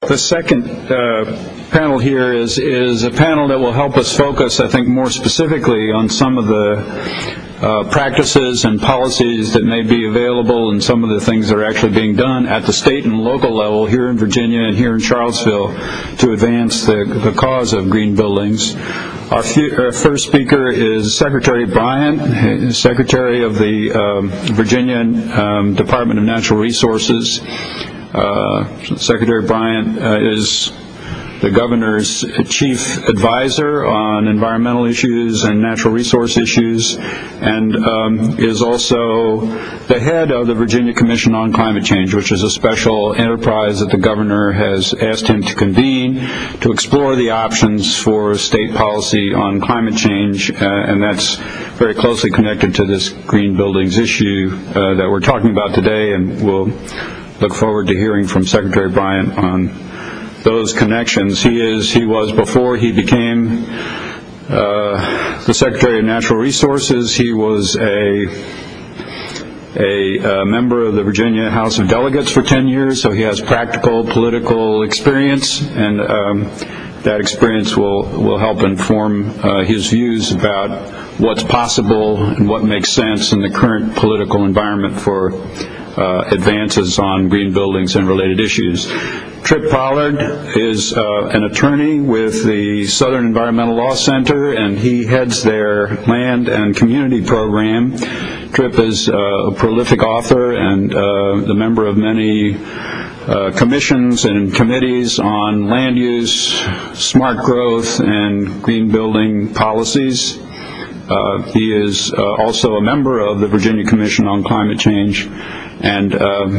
The second panel here is a panel that will help us focus, I think, more specifically on some of the practices and policies that may be available and some of the things that are actually being done at the state and local level here in Virginia and here in Charlottesville to advance the cause of green buildings. Our first speaker is Secretary Bryant, Secretary of the Virginia Department of Natural Resources. Secretary Bryant is the governor's chief advisor on environmental issues and natural resource issues, and is also the head of the Virginia Commission on Climate Change, which is a special enterprise that the governor has asked him to convene to explore the options for state policy on climate change, and that's very closely connected to this green buildings issue that we're talking about today, and we'll look forward to hearing from Secretary Bryant on those connections. He was, before he became the Secretary of Natural Resources, he was a member of the Virginia House of Delegates for 10 years, so he has practical political experience, and that experience will help inform his views about what's possible and what makes sense in the current political environment for advances on green buildings and related issues. Tripp Pollard is an attorney with the Southern Environmental Law Center, and he heads their land and community program. Tripp is a prolific author and the member of many commissions and committees on land use, smart growth, and green building policies. He is also a member of the Virginia Commission on Climate Change and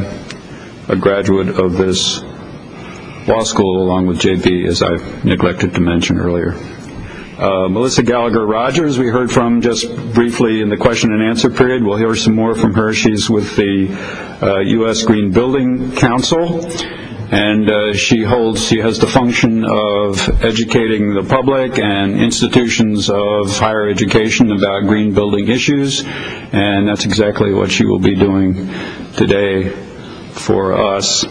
a graduate of this law school along with JP, as I neglected to mention earlier. Melissa Gallagher-Rogers, we heard from just briefly in the question and answer period. We'll hear some more from her. She's with the U.S. Green Building Council, and she has the function of educating the public and institutions of higher education about green building issues, and that's exactly what she will be doing today for us.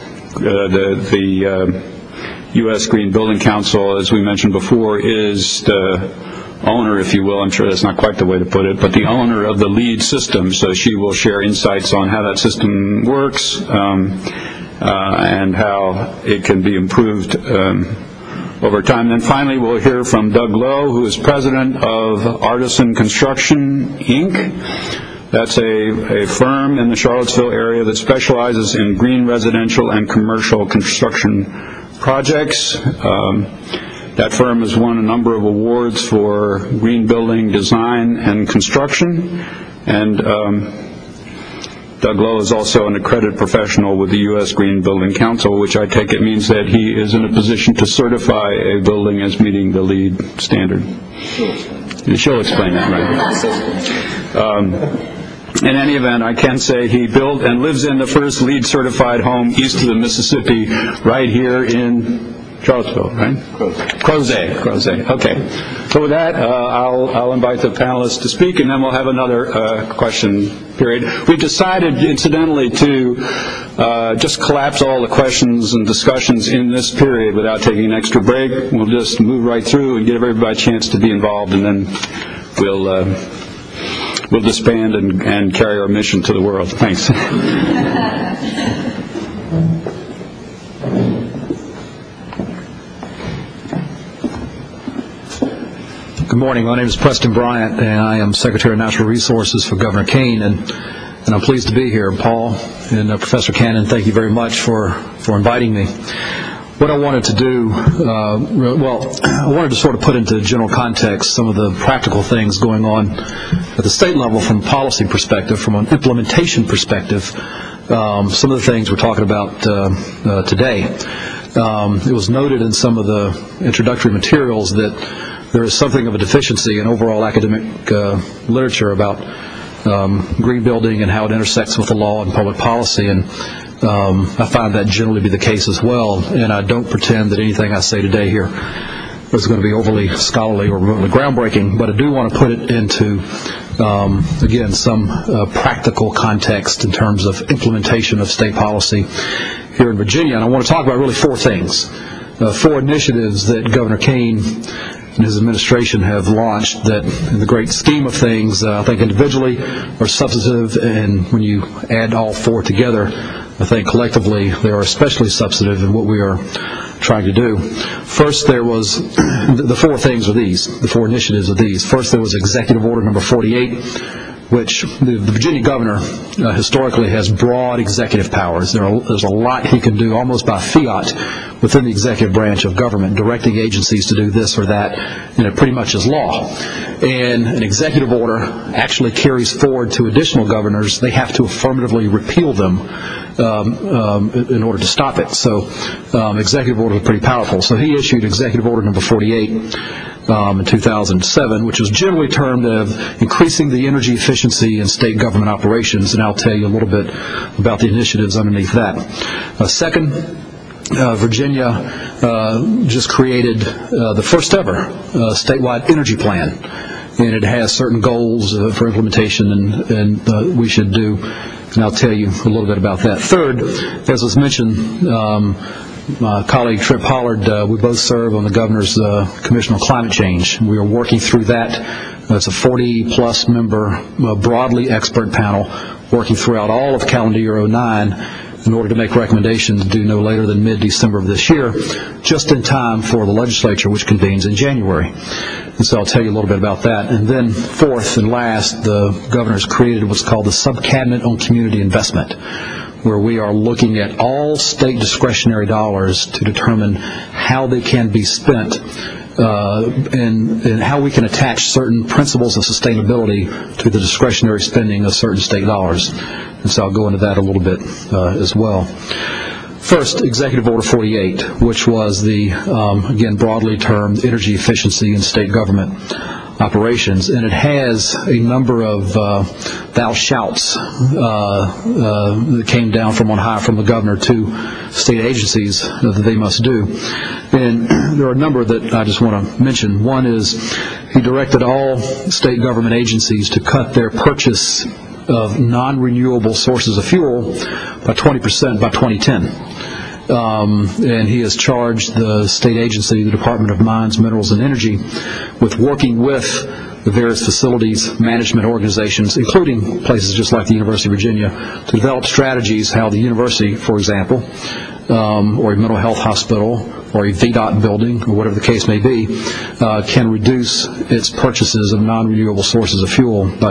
The U.S. Green Building Council, as we mentioned before, is the owner, if you will, I'm sure that's not quite the way to put it, but the owner of the LEED system, so she will share insights on how that system works and how it can be improved over time. And then finally we'll hear from Doug Lowe, who is president of Artisan Construction, Inc. That's a firm in the Charlottesville area that specializes in green residential and commercial construction projects. That firm has won a number of awards for green building design and construction, and Doug Lowe is also an accredited professional with the U.S. Green Building Council, which I take it means that he is in a position to certify a building as meeting the LEED standard. She'll explain that, right? In any event, I can say he built and lives in the first LEED certified home east of the Mississippi, right here in Charlottesville, right? Crozet. Okay. So with that, I'll invite the panelists to speak, and then we'll have another question period. We've decided, incidentally, to just collapse all the questions and discussions in this period without taking an extra break. We'll just move right through and give everybody a chance to be involved, and then we'll disband and carry our mission to the world. Thanks. Good morning. My name is Preston Bryant, and I am Secretary of Natural Resources for Governor Kean, and I'm pleased to be here. Paul and Professor Cannon, thank you very much for inviting me. What I wanted to do, I wanted to sort of put into general context some of the practical things going on at the state level from a policy perspective, from an implementation perspective, some of the things we're talking about today. It was noted in some of the introductory materials that there is something of a deficiency in overall academic literature about green building and how it intersects with the law and public policy, and I find that generally to be the case as well, and I don't pretend that anything I say today here is going to be overly scholarly or remotely groundbreaking, but I do want to put it into, again, some practical context in terms of implementation of state policy here in Virginia. And I want to talk about really four things, four initiatives that Governor Kane and his administration have launched that, in the great scheme of things, I think individually are substantive, and when you add all four together, I think collectively they are especially substantive in what we are trying to do. First, there was, the four things are these, the four initiatives are these. First, there was Executive Order number 48, which the Virginia governor historically has broad executive powers. There's a lot he can do almost by fiat within the executive branch of government, directing agencies to do this or that, and it pretty much is law. And an executive order actually carries forward to additional governors. They have to affirmatively repeal them in order to stop it. So executive orders are pretty powerful. So he issued Executive Order number 48 in 2007, which was generally termed of increasing the energy efficiency in state government operations, and I'll tell you a little bit about the initiatives underneath that. Second, Virginia just created the first ever statewide energy plan, and it has certain goals for implementation, and we should do, and I'll tell you a little bit about that. Third, as was mentioned, my colleague Tripp Hollard, we both serve on the Governor's Commission on Climate Change. We are working through that. It's a 40-plus member, broadly expert panel working throughout all of calendar year 2009 in order to make recommendations due no later than mid-December of this year, just in time for the legislature, which convenes in January. And so I'll tell you a little bit about that. And then fourth and last, the Governor's created what's called the Subcabinet on Community Investment, where we are looking at all state discretionary dollars to determine how they can be spent and how we can attach certain principles of sustainability to the discretionary spending of certain state dollars. And so I'll go into that a little bit as well. First, Executive Order 48, which was the, again, broadly termed energy efficiency in state government operations, and it has a number of thou shouts that came down from on high from the governor to state agencies that they must do. And there are a number that I just want to mention. One is he directed all state government agencies to cut their purchase of non-renewable sources of fuel by 20% by 2010. And he has charged the state agency, the Department of Mines, Minerals, and Energy, with working with the various facilities management organizations, including places just like the University of Virginia, to develop strategies how the university, for example, or a mental health hospital, or a VDOT building, or whatever the case may be, can reduce its purchases of non-renewable sources of fuel by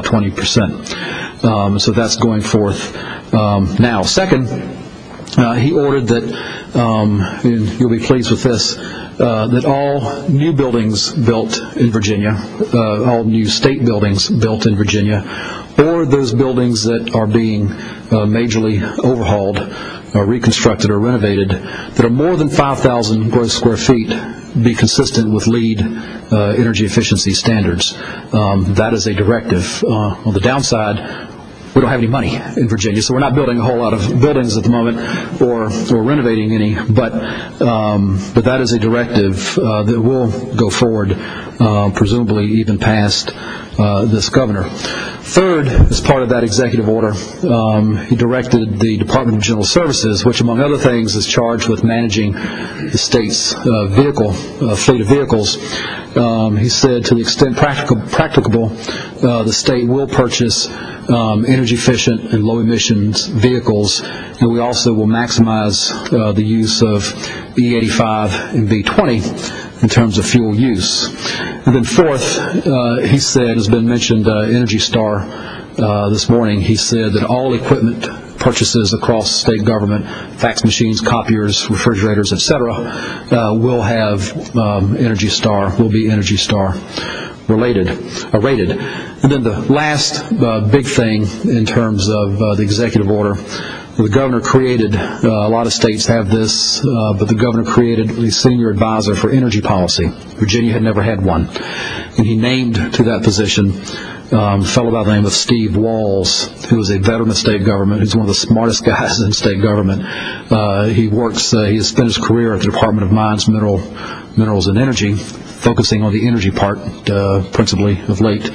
20%. So that's going forth now. Second, he ordered that, and you'll be pleased with this, that all new buildings built in Virginia, all new state buildings built in Virginia, or those buildings that are being majorly overhauled, or reconstructed or renovated, that are more than 5,000 gross square feet, be consistent with LEED energy efficiency standards. That is a directive. On the downside, we don't have any money in Virginia, so we're not building a whole lot of buildings at the moment, or renovating any. But that is a directive that will go forward, presumably even past this governor. Third, as part of that executive order, he directed the Department of General Services, which among other things is charged with managing the state's fleet of vehicles. He said to the extent practicable, the state will purchase energy efficient and low emissions vehicles, and we also will maximize the use of E85 and B20 in terms of fuel use. And then fourth, he said, has been mentioned, Energy Star this morning, he said that all equipment purchases across state government, fax machines, copiers, refrigerators, etc., will have Energy Star, will be Energy Star rated. And then the last big thing in terms of the executive order, the governor created, a lot of states have this, but the governor created a senior advisor for energy policy. Virginia had never had one. And he named to that position a fellow by the name of Steve Walls, who is a veteran of state government, who's one of the smartest guys in state government. He has spent his career at the Department of Mines, Minerals, and Energy, focusing on the energy part principally of late.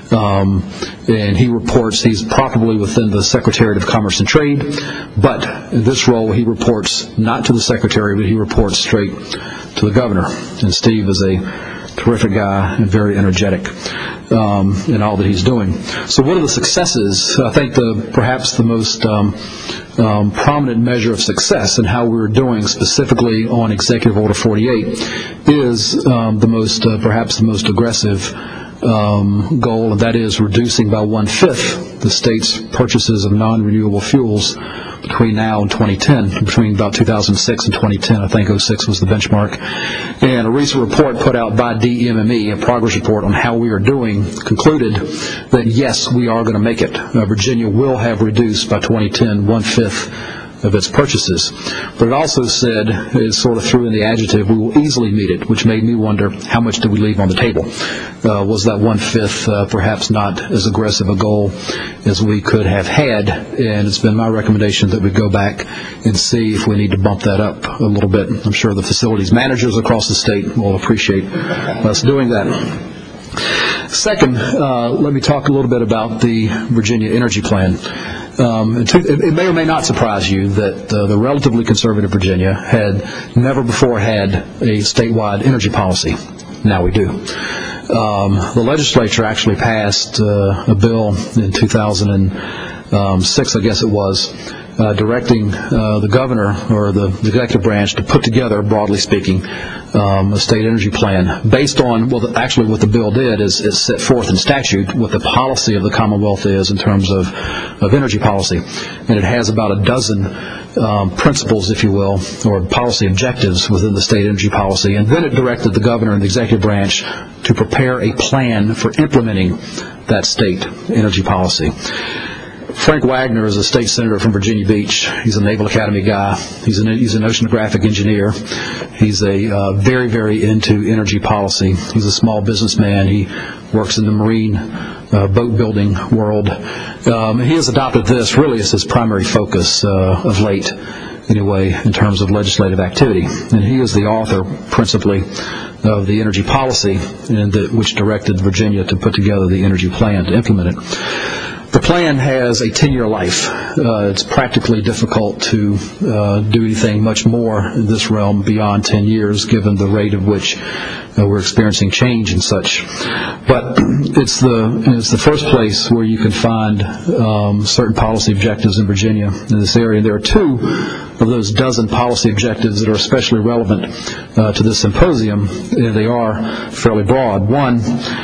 And he reports he's probably within the Secretariat of Commerce and Trade, but in this role he reports not to the Secretary, but he reports straight to the Governor. And Steve is a terrific guy and very energetic in all that he's doing. So what are the successes? I think perhaps the most prominent measure of success in how we're doing specifically on Executive Order 48 is perhaps the most aggressive goal, and that is reducing by 1/5 the state's purchases of non-renewable fuels between now and 2010, between about 2006 and 2010. I think 2006 was the benchmark. And a recent report put out by DMME, a progress report on how we are doing, concluded that yes, we are going to make it. Virginia will have reduced by 2010 1/5 of its purchases. But it also said, it sort of threw in the adjective, we will easily meet it, which made me wonder how much did we leave on the table. Was that 1/5 perhaps not as aggressive a goal as we could have had? And it's been my recommendation that we go back and see if we need to bump that up a little bit. I'm sure the facilities managers across the state will appreciate us doing that. Second, let me talk a little bit about the Virginia Energy Plan. It may or may not surprise you that the relatively conservative Virginia had never before had a statewide energy policy. Now we do. The legislature actually passed a bill in 2006, I guess it was, directing the governor or the executive branch to put together, broadly speaking, a state energy plan based on, well, actually what the bill did is it set forth in statute what the policy of the Commonwealth is in terms of energy policy. And it has about a dozen principles, if you will, or policy objectives within the state energy policy. And then it directed the governor and the executive branch to prepare a plan for implementing that state energy policy. Frank Wagner is a state senator from Virginia Beach. He's a Naval Academy guy. He's an oceanographic engineer. He's a very, very into energy policy. He's a small businessman. He works in the marine boat building world. He has adopted this really as his primary focus of late, anyway, in terms of legislative activity. And he is the author, principally, of the energy policy, which directed Virginia to put together the energy plan to implement it. The plan has a 10-year life. It's practically difficult to do anything much more in this realm beyond 10 years, given the rate at which we're experiencing change and such. But it's the first place where you can find certain policy objectives in Virginia in this area. There are two of those dozen policy objectives that are especially relevant to this symposium, and they are fairly broad. One,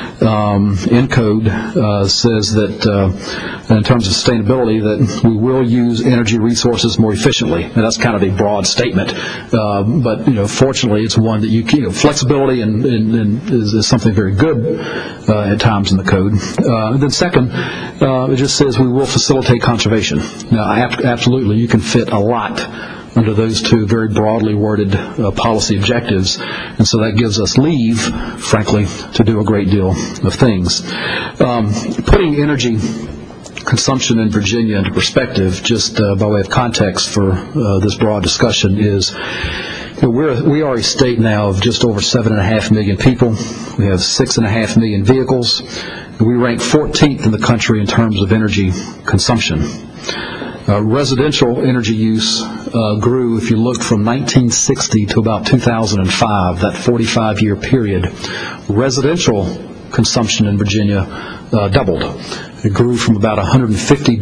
ENCODE says that in terms of sustainability, that we will use energy resources more efficiently. And that's kind of a broad statement, but fortunately, it's one that flexibility and is something very good at times in the code. And then second, it just says we will facilitate conservation. Now, absolutely, you can fit a lot under those two very broadly worded policy objectives, and so that gives us leave, frankly, to do a great deal of things. Putting energy consumption in Virginia into perspective, just by way of context for this broad discussion, is we are a state now of just over 7.5 million people. We have 6.5 million vehicles. We rank 14th in the country in terms of energy consumption. Residential energy use grew, if you look from 1960 to about 2005, that 45-year period. Residential consumption in Virginia doubled. It grew from about 150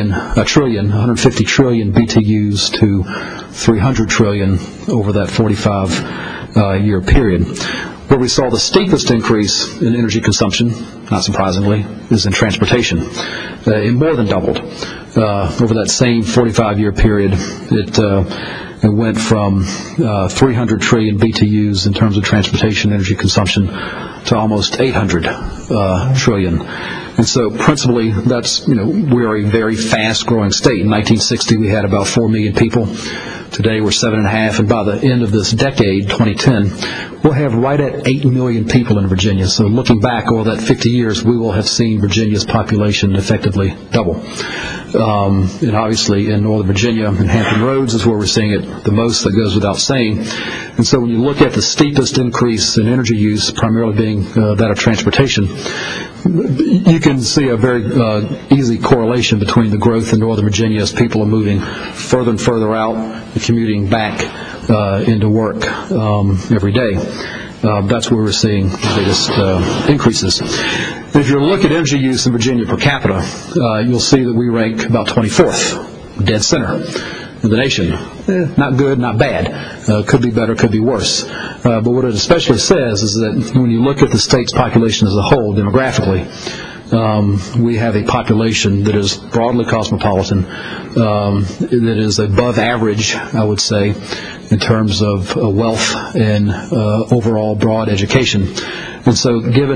trillion BTUs to 300 trillion over that 45-year period. Where we saw the steepest increase in energy consumption, not surprisingly, is in transportation. It more than doubled. Over that same 45-year period, it went from 300 trillion BTUs in terms of transportation energy consumption to almost 800 trillion. And so principally, that's, we're a very fast-growing state. In 1960, we had about 4 million people. Today, we're 7.5, and by the end of this decade, 2010, we'll have right at 8 million people in Virginia. So looking back over that 50 years, we will have seen Virginia's population effectively double. And obviously, in Northern Virginia, and Hampton Roads is where we're seeing it the most. That goes without saying. And so when you look at the steepest increase in energy use, primarily being that of transportation, you can see a very easy correlation between the growth in Northern Virginia as people are moving further and further out and commuting back into work every day. That's where we're seeing the biggest increases. If you look at energy use in Virginia per capita, you'll see that we rank about 24th, dead center in the nation. Not good, not bad. Could be better, could be worse. But what it especially says is that when you look at the state's population as a whole, demographically, we have a population that is broadly cosmopolitan, that is above average, I would say, in terms of wealth and overall broad education. And so given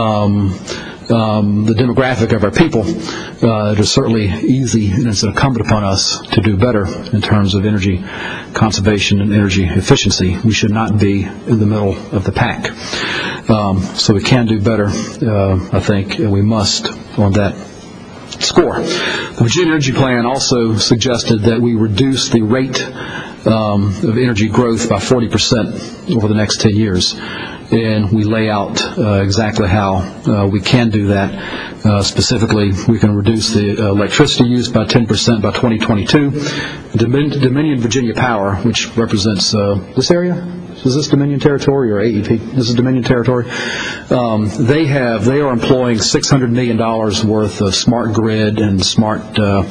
the demographic of our people, it is certainly easy and it's incumbent upon us to do better in terms of energy conservation and energy efficiency. We should not be in the middle of the pack. So we can do better, I think, and we must on that score. The Virginia Energy Plan also suggested that we reduce the rate of energy growth by 40% over the next 10 years. And we lay out exactly how we can do that. Specifically, we can reduce the electricity use by 10% by 2022. Dominion Virginia Power, which represents this area, is this Dominion territory or AEP? This is Dominion territory. They are employing $600 million worth of smart grid and smart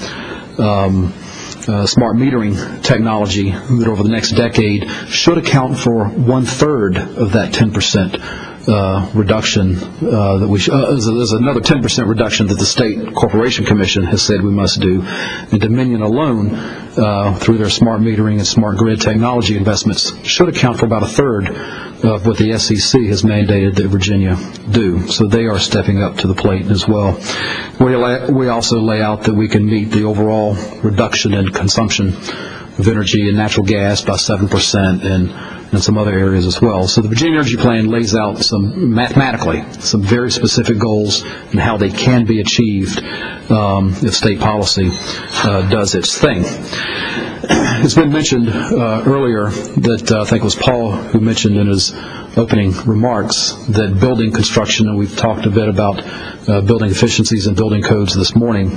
metering technology that over the next decade should account for 1/3 of that 10% reduction that we there's another 10% reduction that the State Corporation Commission has said we must do. And Dominion alone, through their smart metering and smart grid technology investments, should account for about 1/3 of what the SEC has mandated that Virginia do. So they are stepping up to the plate as well. We also lay out that we can meet the overall reduction in consumption of energy and natural gas by 7% and some other areas as well. So the Virginia Energy Plan lays out mathematically some very specific goals and how they can be achieved if state policy does its thing. It's been mentioned earlier that I think it was Paul who mentioned in his opening remarks that building construction, and we've talked a bit about building efficiencies and building codes this morning,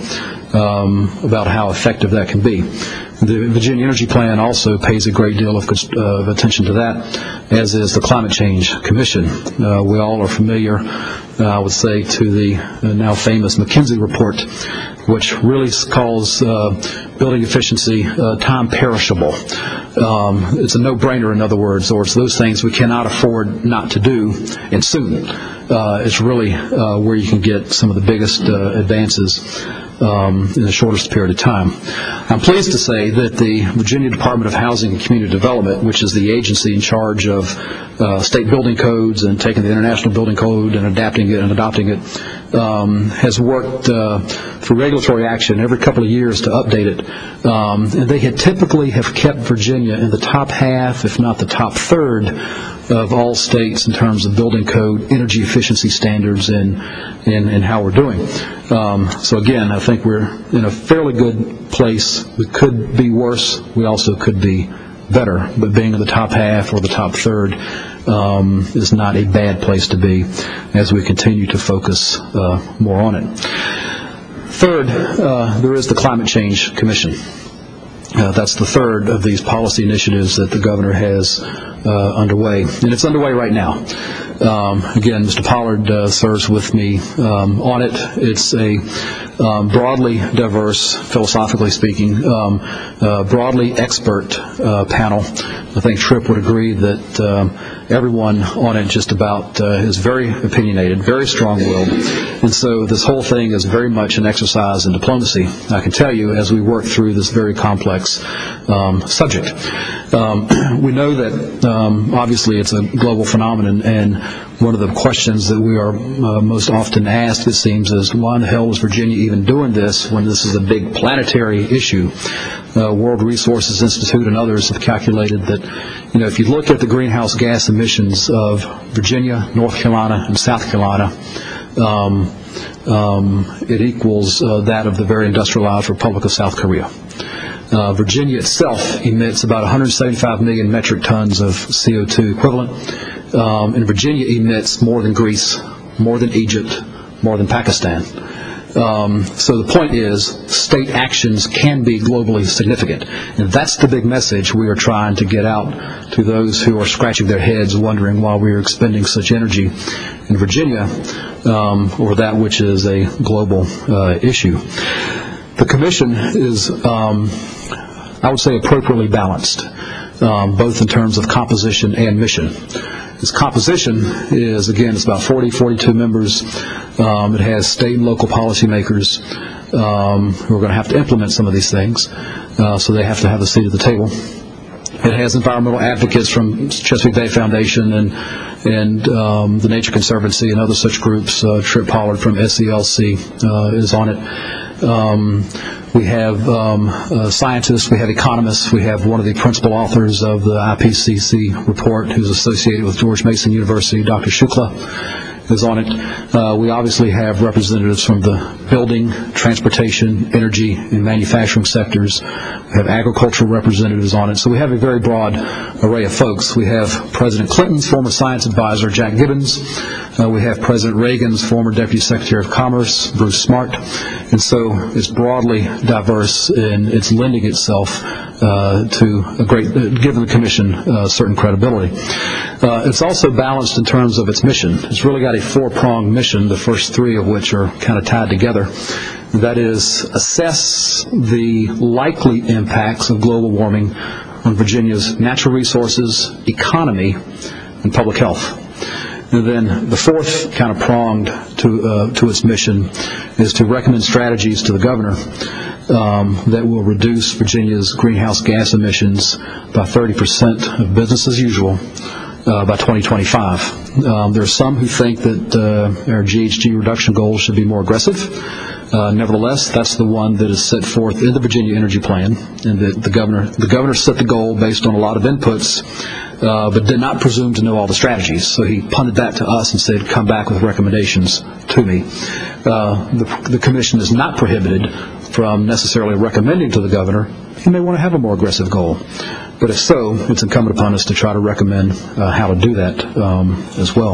about how effective that can be. The Virginia Energy Plan also pays a great deal of attention to that, as is the Climate Change Commission. We all are familiar, I would say, to the now famous McKinsey report, which really calls building efficiency time perishable. It's a no-brainer, in other words, or it's those things we cannot afford not to do, and soon. It's really where you can get some of the biggest advances in the shortest period of time. I'm pleased to say that the Virginia Department of Housing and Community Development, which is the agency in charge of state building codes and taking the International Building Code and adapting it and adopting it, has worked through regulatory action every couple of years to update it. And they had typically have kept Virginia in the top half, if not the top third, of all states in terms of building code, energy efficiency standards, and how we're doing. So again, I think we're in a fairly good place. We could be worse. We also could be better. But being in the top half or the top third is not a bad place to be as we continue to focus more on it. Third, there is the Climate Change Commission. That's the third of these policy initiatives that the governor has underway, and it's underway right now. Again, Mr. Pollard serves with me on it. It's a broadly diverse, philosophically speaking, broadly expert panel. I think Tripp would agree that everyone on it just about is very opinionated, very strong-willed, and so this whole thing is very much an exercise in diplomacy, I can tell you, as we work through this very complex subject. We know that obviously it's a global phenomenon, and one of the questions that we are most often asked, it seems, is why in the hell is Virginia even doing this when this is a big planetary issue? World Resources Institute and others have calculated that, if you look at the greenhouse gas emissions of Virginia, North Carolina, and South Carolina, it equals that of the very industrialized Republic of South Korea. Virginia itself emits about 175 million metric tons of CO2 equivalent, and Virginia emits more than Greece, more than Egypt, more than Pakistan. So the point is, state actions can be globally significant, and that's the big message we are trying to get out to those who are scratching their heads wondering why we are expending such energy in Virginia over that which is a global issue. The Commission is, I would say, appropriately balanced, both in terms of composition and mission. Its composition is, again, it's about 42 members. It has state and local policymakers who are going to have to implement some of these things, so they have to have a seat at the table. It has environmental advocates from Chesapeake Bay Foundation and the Nature Conservancy and other such groups. Tripp Pollard from SCLC is on it. We have scientists, we have economists, we have one of the principal authors of the IPCC report who's associated with George Mason University, Dr. Shukla, is on it. We obviously have representatives from the building, transportation, energy, and manufacturing sectors. We have agricultural representatives on it. So we have a very broad array of folks. We have President Clinton's former science advisor, Jack Gibbons. We have President Reagan's former Deputy Secretary of Commerce, Bruce Smart. And so it's broadly diverse, and it's lending itself to a great, giving the Commission certain credibility. It's also balanced in terms of its mission. It's really got a four-pronged mission, the first three of which are kind of tied together. That is, assess the likely impacts of global warming on Virginia's natural resources, economy, and public health. And then the fourth kind of pronged to its mission is to recommend strategies to the governor that will reduce Virginia's greenhouse gas emissions by 30% of business as usual by 2025. There are some who think that our GHG reduction goals should be more aggressive. Nevertheless, that's the one that is set forth in the Virginia Energy Plan, and that the governor set the goal based on a lot of inputs, but did not presume to know all the strategies. So he punted that to us and said, come back with recommendations to me. The Commission is not prohibited from necessarily recommending to the governor he may want to have a more aggressive goal. But if so, it's incumbent upon us to try to recommend how to do that as well.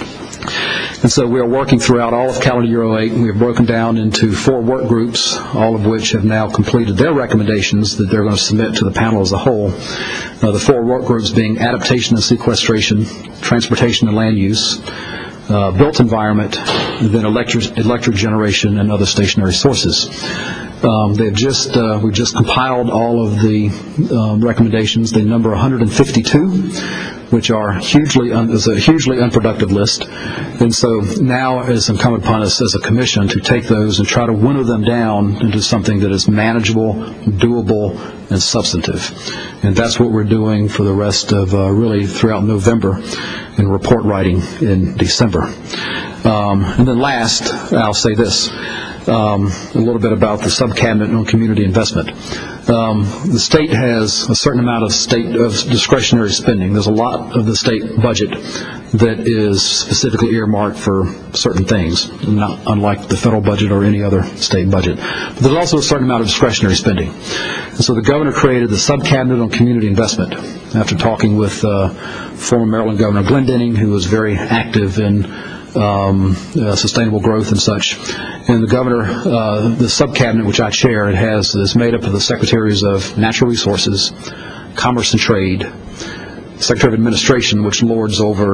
And so we are working throughout all of calendar year 2008, and we have broken down into 4 work groups, all of which have now completed their recommendations that they're going to submit to the panel as a whole. The 4 work groups being adaptation and sequestration, transportation and land use, built environment, and then electric generation and other stationary sources. We've just compiled all of the recommendations. They number 152, which are is a hugely unproductive list. And so now it's incumbent upon us as a commission to take those and try to winnow them down into something that is manageable, doable, and substantive. And that's what we're doing for the rest of really throughout November and report writing in December. And then last, I'll say this. A little bit about the subcabinet on community investment. The state has a certain amount of discretionary spending. There's a lot of the state budget that is specifically earmarked for certain things, not unlike the federal budget or any other state budget. But there's also a certain amount of discretionary spending. And so the governor created the subcabinet on community investment after talking with former Maryland Governor Glendening, who was very active in sustainable growth and such. And the governor, the subcabinet which I chair, is made up of the secretaries of Natural Resources, Commerce and Trade, Secretary of Administration, which lords over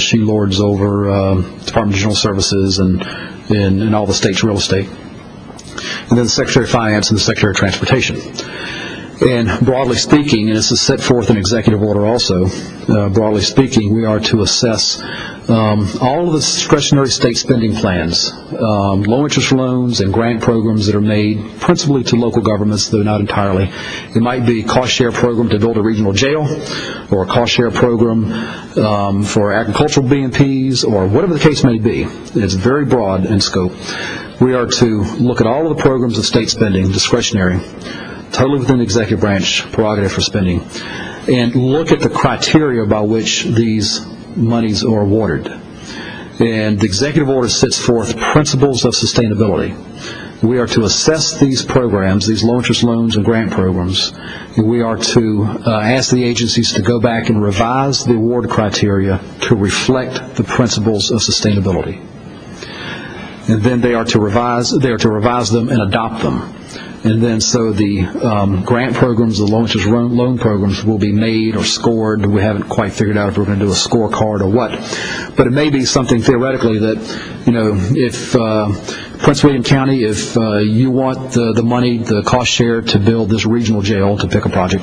Department of General Services and all the state's real estate, and then the Secretary of Finance and the Secretary of Transportation. And broadly speaking, and this is set forth in executive order also, broadly speaking, we are to assess all of the discretionary state spending plans, low-interest loans and grant programs that are made principally to local governments, though not entirely. It might be a cost-share program to build a regional jail, or a cost-share program for agricultural BMPs, or whatever the case may be. It's very broad in scope. We are to look at all of the programs of state spending, discretionary, totally within the executive branch prerogative for spending, and look at the criteria by which these monies are awarded. And the executive order sets forth principles of sustainability. We are to assess these programs, these low-interest loans and grant programs, and we are to ask the agencies to go back and revise the award criteria to reflect the principles of sustainability. And then they are to revise them and adopt them. And then so the grant programs, the low-interest loan programs will be made or scored. We haven't quite figured out if we're going to do a scorecard or what. But it may be something theoretically that, if Prince William County, if you want the money, the cost share to build this regional jail, to pick a project,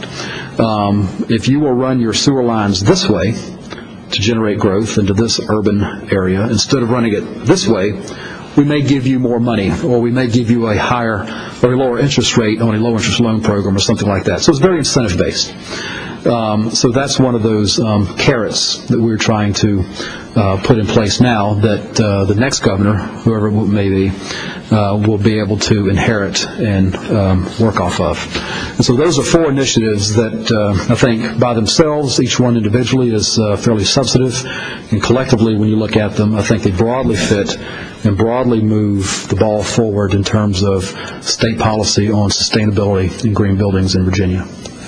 if you will run your sewer lines this way to generate growth into this urban area, instead of running it this way, we may give you more money, or we may give you a higher or a lower interest rate on a low interest loan program or something like that. So it's very incentive based. So that's one of those carrots that we're trying to put in place now that the next governor, whoever it may be, will be able to inherit and work off of. And so those are four initiatives that I think by themselves, each one individually, is fairly substantive, and collectively when you look at them, I think they broadly fit and broadly move the ball forward in terms of state policy on sustainability in green buildings in Virginia.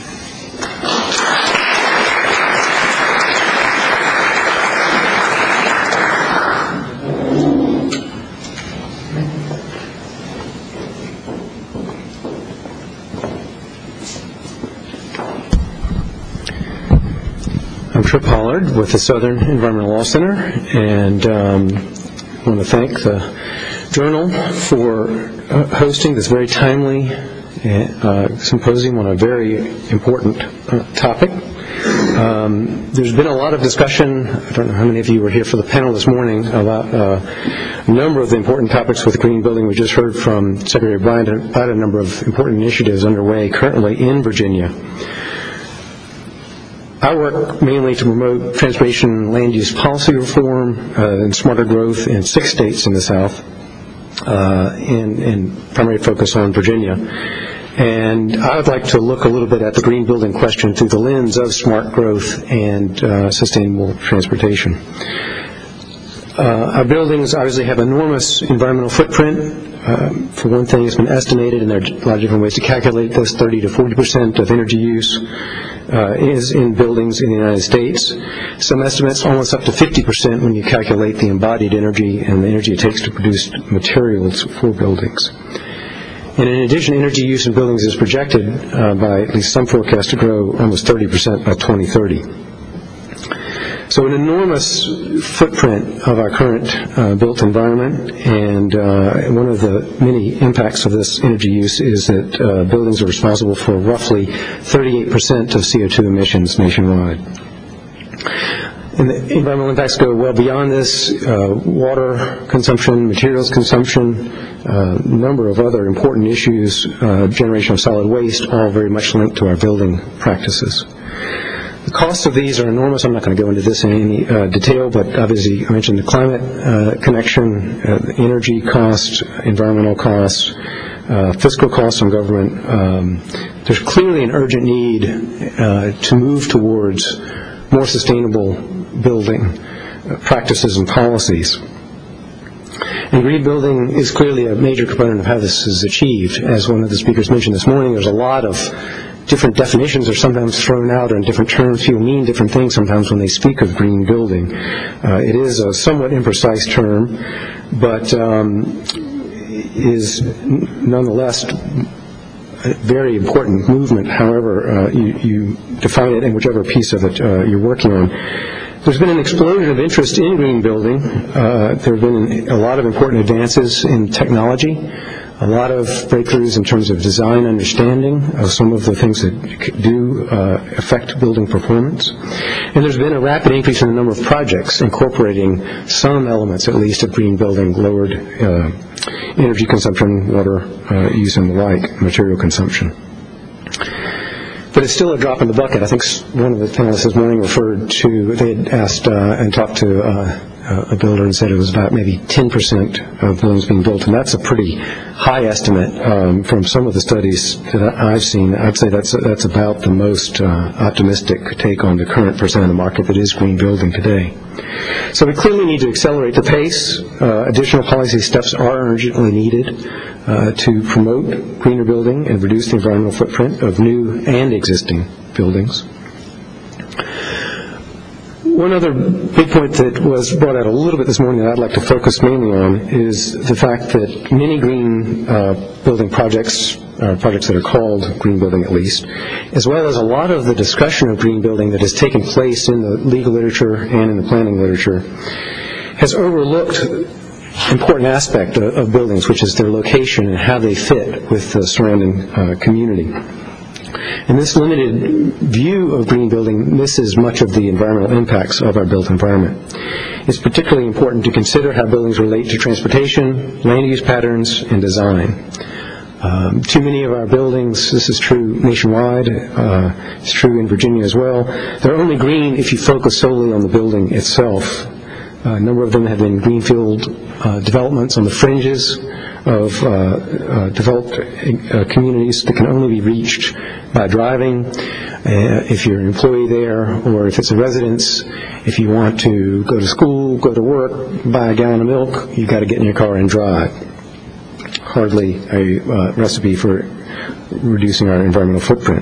I'm Trip Pollard with the Southern Environmental Law Center, and I want to thank the Journal for hosting this very timely symposium on a very important topic. There's been a lot of discussion, I don't know how many of you were here for the panel this morning, about a number of the important topics with green building. We just heard from Secretary Bryant about a number of important initiatives underway currently in Virginia. I work mainly to promote transportation and land use policy reform and smarter growth in 6 states in the South, and primary focus on Virginia. And I would like to look a little bit at the green building question through the lens of smart growth and sustainable transportation. Our buildings obviously have enormous environmental footprint. For one thing, it's been estimated, and there are a lot of different ways to calculate this, 30 to 40% of energy use is in buildings in the United States. Some estimates almost up to 50% when you calculate the embodied energy and the energy it takes to produce materials for buildings. And in addition, energy use in buildings is projected by at least some forecasts to grow almost 30% by 2030. So an enormous footprint of our current built environment, and one of the many impacts of this energy use is that buildings are responsible for roughly 38% of CO2 emissions nationwide. And the environmental impacts go well beyond this: water consumption, materials consumption, a number of other important issues, generation of solid waste, all very much linked to our building practices. The costs of these are enormous. I'm not going to go into this in any detail, but obviously I mentioned the climate connection, energy costs, environmental costs, fiscal costs on government. There's clearly an urgent need to move towards more sustainable building practices and policies. And green building is clearly a major component of how this is achieved. As one of the speakers mentioned this morning, there's a lot of different definitions are sometimes thrown out, and different terms people mean different things sometimes when they speak of green building. It is a somewhat imprecise term, but is nonetheless a very important movement, however you define it and whichever piece of it you're working on. There's been an explosion of interest in green building. There have been a lot of important advances in technology. a lot of breakthroughs in terms of design understanding of some of the things that do affect building performance. And there's been a rapid increase in the number of projects incorporating some elements, at least, of green building, lowered energy consumption, water use, and the like, material consumption. But it's still a drop in the bucket. I think one of the panelists this morning referred to, they had asked and talked to a builder and said it was about maybe 10% of buildings being built, and that's a pretty high estimate from some of the studies that I've seen. I'd say that's about the most optimistic take on the current percent of the market that is green building today. So we clearly need to accelerate the pace. Additional policy steps are urgently needed to promote greener building and reduce the environmental footprint of new and existing buildings. One other big point that was brought out a little bit this morning that I'd like to focus mainly on is the fact that many green building projects that are called green building at least, as well as a lot of the discussion of green building that has taken place in the legal literature and in the planning literature, has overlooked important aspect of buildings, which is their location and how they fit with the surrounding community. And this limited view of green building misses much of the environmental impacts of our built environment. It's particularly important to consider how buildings relate to transportation, land use patterns, and design. Too many of our buildings, this is true nationwide, it's true in Virginia as well, they're only green if you focus solely on the building itself. A number of them have been greenfield developments on the fringes of developed communities that can only be reached by driving. If you're an employee there, or if it's a residence, if you want to go to school, go to work, buy a gallon of milk, you've got to get in your car and drive. Hardly a recipe for reducing our environmental footprint.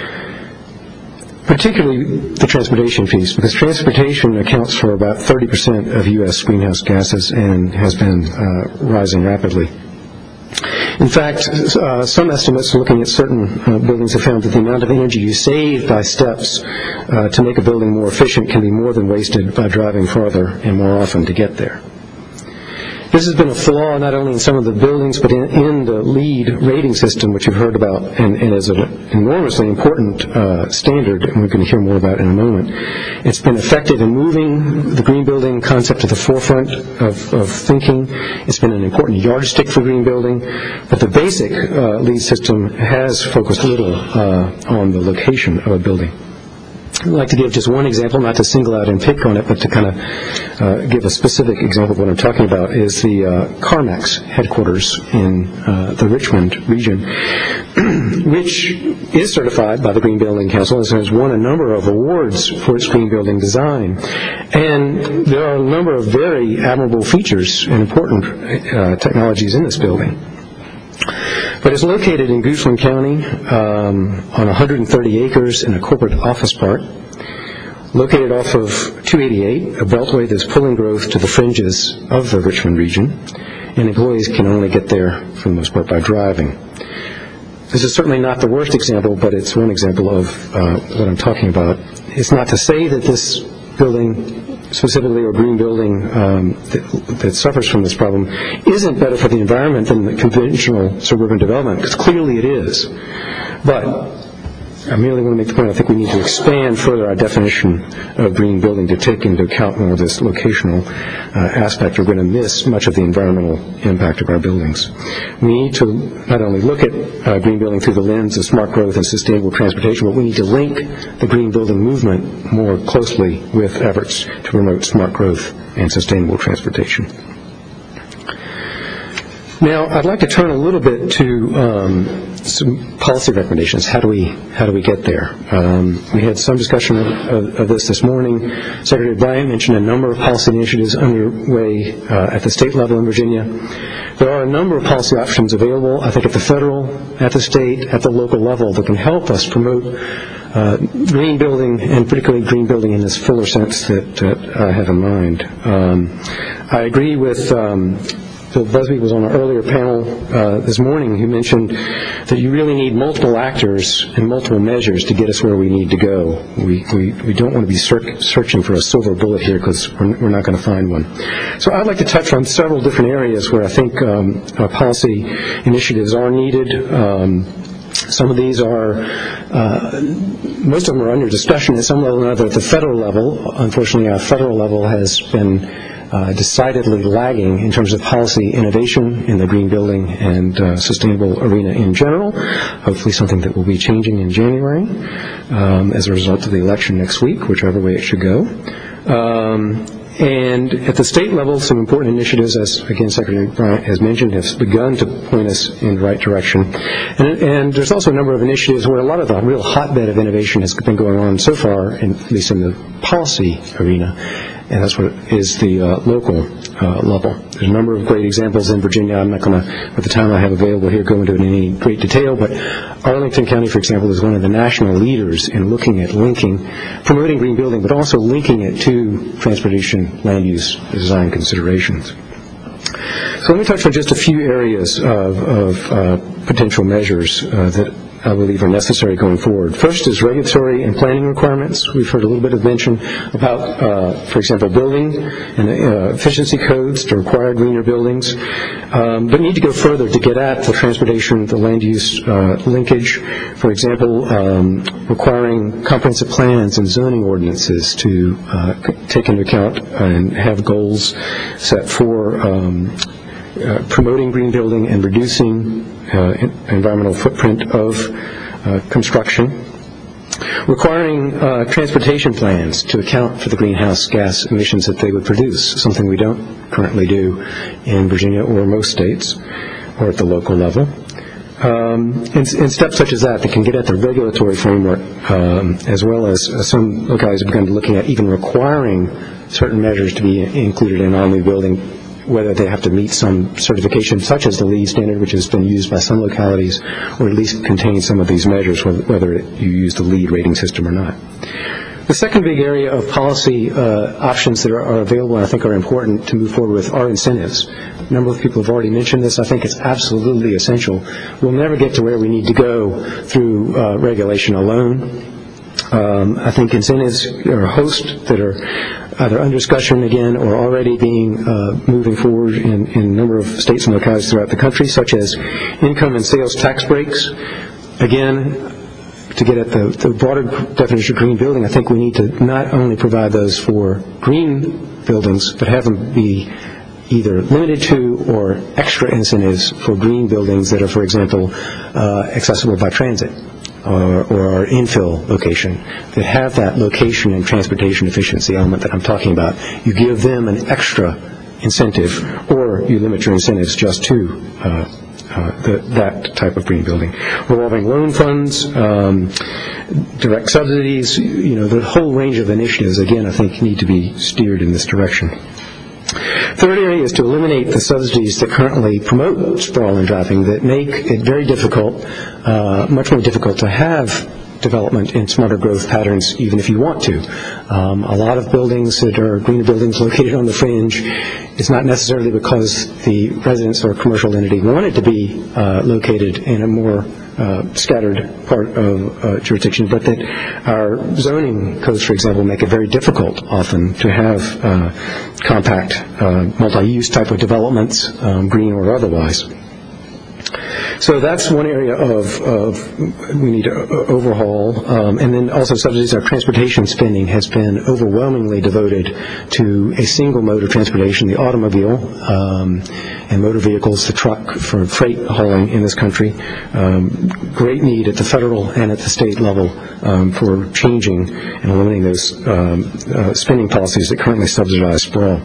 Particularly the transportation piece, because transportation accounts for about 30% of U.S. greenhouse gases and has been rising rapidly. In fact, some estimates looking at certain buildings have found that the amount of energy you save by steps to make a building more efficient can be more than wasted by driving farther and more often to get there. This has been a flaw not only in some of the buildings, but in the LEED rating system, which you've heard about, and is an enormously important standard, and we're going to hear more about in a moment. It's been effective in moving the green building concept to the forefront of thinking. It's been an important yardstick for green building, but the basic LEED system has focused little on the location of a building. I'd like to give just one example, not to single out and pick on it, but to kind of give a specific example of what I'm talking about, is the CarMax headquarters in the Richmond region, which is certified by the Green Building Council and has won a number of awards for its green building design. And there are a number of very admirable features and important technologies in this building. But it's located in Goochland County on 130 acres in a corporate office park, located off of 288, a beltway that's pulling growth to the fringes of the Richmond region, and employees can only get there, for the most part, by driving. This is certainly not the worst example, but it's one example of what I'm talking about. It's not to say that this building, specifically or green building that suffers from this problem, isn't better for the environment than the conventional suburban development, because clearly it is. But I merely want to make the point, I think we need to expand further our definition of green building to take into account more of this locational aspect. We're going to miss much of the environmental impact of our buildings. We need to not only look at green building through the lens of smart growth and sustainable transportation, but we need to link the green building movement more closely with efforts to promote smart growth and sustainable transportation. Now, I'd like to turn a little bit to some policy recommendations. How do we get there? We had some discussion of this morning. Secretary Bryant mentioned a number of policy initiatives underway at the state level in Virginia. There are a number of policy options available, I think, at the federal, at the state, at the local level that can help us promote green building, and particularly green building in this fuller sense that I have in mind. I agree with Bill Busby was on an earlier panel this morning who mentioned that you really need multiple actors and multiple measures to get us where we need to go. We don't want to be searching for a silver bullet here because we're not going to find one. So I'd like to touch on several different areas where I think policy initiatives are needed. Some of these are, most of them are under discussion at some level or another at the federal level. Unfortunately, our federal level has been decidedly lagging in terms of policy innovation in the green building and sustainable arena in general. Hopefully something that will be changing in January as a result of the election next week, whichever way it should go. And at the state level, some important initiatives, as again Secretary Bryant has mentioned, have begun to point us in the right direction. And there's also a number of initiatives where a lot of the real hotbed of innovation has been going on so far, at least in the policy arena, and that's what is the local level. There's a number of great examples in Virginia. I'm not going to, with the time I have available here, go into it in any great detail, but Arlington County, for example, is one of the national leaders in looking at promoting green building, but also linking it to transportation, land use, design considerations. So let me touch on just a few areas of potential measures that I believe are necessary going forward. First is regulatory and planning requirements. We've heard a little bit of mention about, for example, building and efficiency codes to require greener buildings, but need to go further to get at the transportation, the land use linkage. For example, requiring comprehensive plans and zoning ordinances to take into account and have goals set for promoting green building and reducing environmental footprint of construction, requiring transportation plans to account for the greenhouse gas emissions that they would produce, something we don't currently do in Virginia or most states or at the local level. And steps such as that can get at the regulatory framework, as well as some localities have begun looking at even requiring certain measures to be included in all new building, whether they have to meet some certification such as the LEED standard, which has been used by some localities, or at least contains some of these measures, whether you use the LEED rating system or not. The second big area of policy options that are available and I think are important to move forward with are incentives. A number of people have already mentioned this. I think it's absolutely essential. We'll never get to where we need to go through regulation alone. I think incentives are a host that are either under discussion again or already being moving forward in a number of states and localities throughout the country, such as income and sales tax breaks. Again, to get at the broader definition of green building, I think we need to not only provide those for green buildings, but have them be either limited to or extra incentives for green buildings that are, for example, accessible by transit. Or infill location, that have that location and transportation efficiency element that I'm talking about. You give them an extra incentive, or you limit your incentives just to that type of green building. Revolving loan funds, direct subsidies, the whole range of initiatives, again, I think need to be steered in this direction. Third area is to eliminate the subsidies that currently promote sprawl and driving that make it very difficult, much more difficult to have development in smarter growth patterns even if you want to. A lot of buildings that are greener buildings located on the fringe, it's not necessarily because the residents or commercial entity want it to be located in a more scattered part of jurisdiction, but that our zoning codes, for example, make it very difficult often to have compact multi-use type of developments, green or otherwise. So that's one area of we need to overhaul. And then also subsidies, our transportation spending has been overwhelmingly devoted to a single mode of transportation, the automobile, and motor vehicles, the truck for freight hauling in this country. Great need at the federal and at the state level for changing and eliminating those spending policies that currently subsidize sprawl.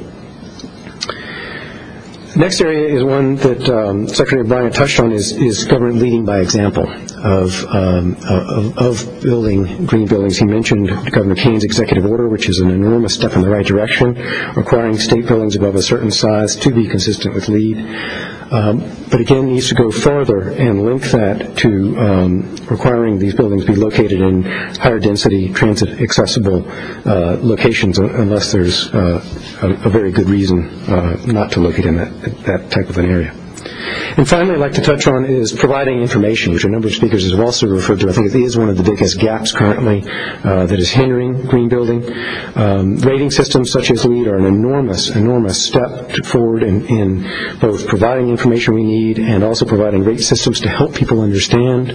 Next area is one that Secretary Bryant touched on is government leading by example of building green buildings. He mentioned Governor Kane's executive order, which is an enormous step in the right direction, requiring state buildings above a certain size to be consistent with LEED. But again, it needs to go farther and link that to requiring these buildings be located in higher density, transit accessible locations, unless there's a very good reason not to locate in that type of an area. And finally, I'd like to touch on is providing information, which a number of speakers have also referred to. I think it is one of the biggest gaps currently that is hindering green building. Rating systems such as LEED are an enormous step forward in both providing information we need and also providing rate systems to help people understand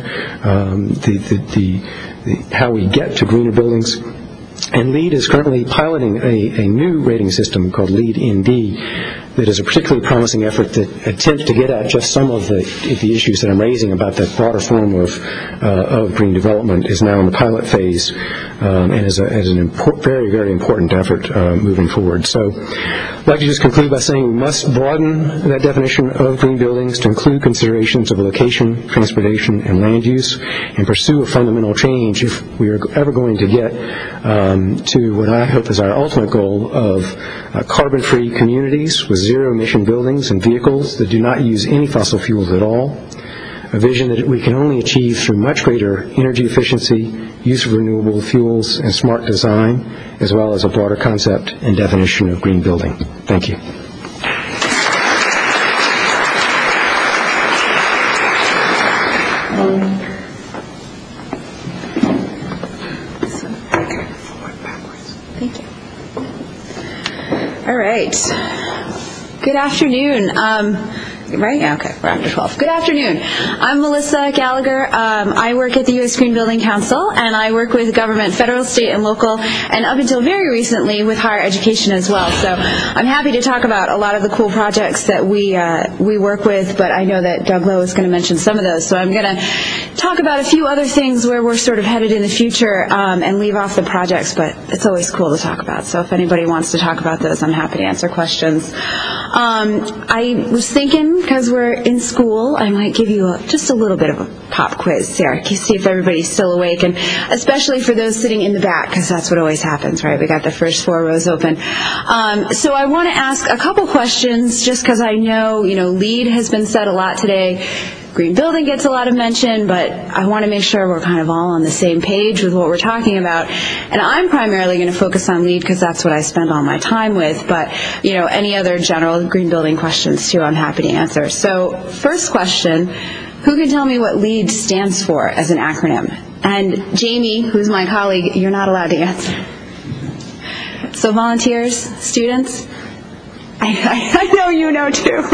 how we get to greener buildings. And LEED is currently piloting a new rating system called LEED-ND that is a particularly promising effort that attempts to get at just some of the issues that I'm raising about that broader form of green development is now in the pilot phase and is an very, very important effort moving forward. So I'd like to just conclude by saying we must broaden that definition of green buildings to include considerations of location, transportation, and land use, and pursue a fundamental change if we are ever going to get to what I hope is our ultimate goal of carbon-free communities with zero-emission buildings and vehicles that do not use any fossil fuels at all, a vision that we can only achieve through much greater energy efficiency, use of renewable fuels, and smart design, as well as a broader concept and definition of green building. Thank you. Thank you. All right. Good afternoon. Right? Yeah, okay. We're after 12. Good afternoon. I'm Melissa Gallagher. I work at the U.S. Green Building Council, and I work with government, federal, state, and local, and up until very recently with higher education as well. So I'm happy to talk about a lot of the cool projects that we work with, but I know that Doug Lowe is going to mention some of those. So I'm going to talk about a few other things where we're sort of headed in the future and leave off the projects, but it's always cool to talk about. So if anybody wants to talk about those, I'm happy to answer questions. I was thinking, because we're in school, I might give you just a little bit of a pop quiz, Sarah, to see if everybody's still awake, and especially for those sitting in the back, because that's what always happens, right? We got the first 4 rows open. So I want to ask a couple questions, just because I know, LEED has been said a lot today. Green building gets a lot of mention, but I want to make sure we're kind of all on the same page with what we're talking about. And I'm primarily going to focus on LEED because that's what I spend all my time with. But, any other general green building questions, too, I'm happy to answer. So first question, who can tell me what LEED stands for as an acronym? And Jamie, who's my colleague, you're not allowed to answer. So volunteers, students? I know you know, too.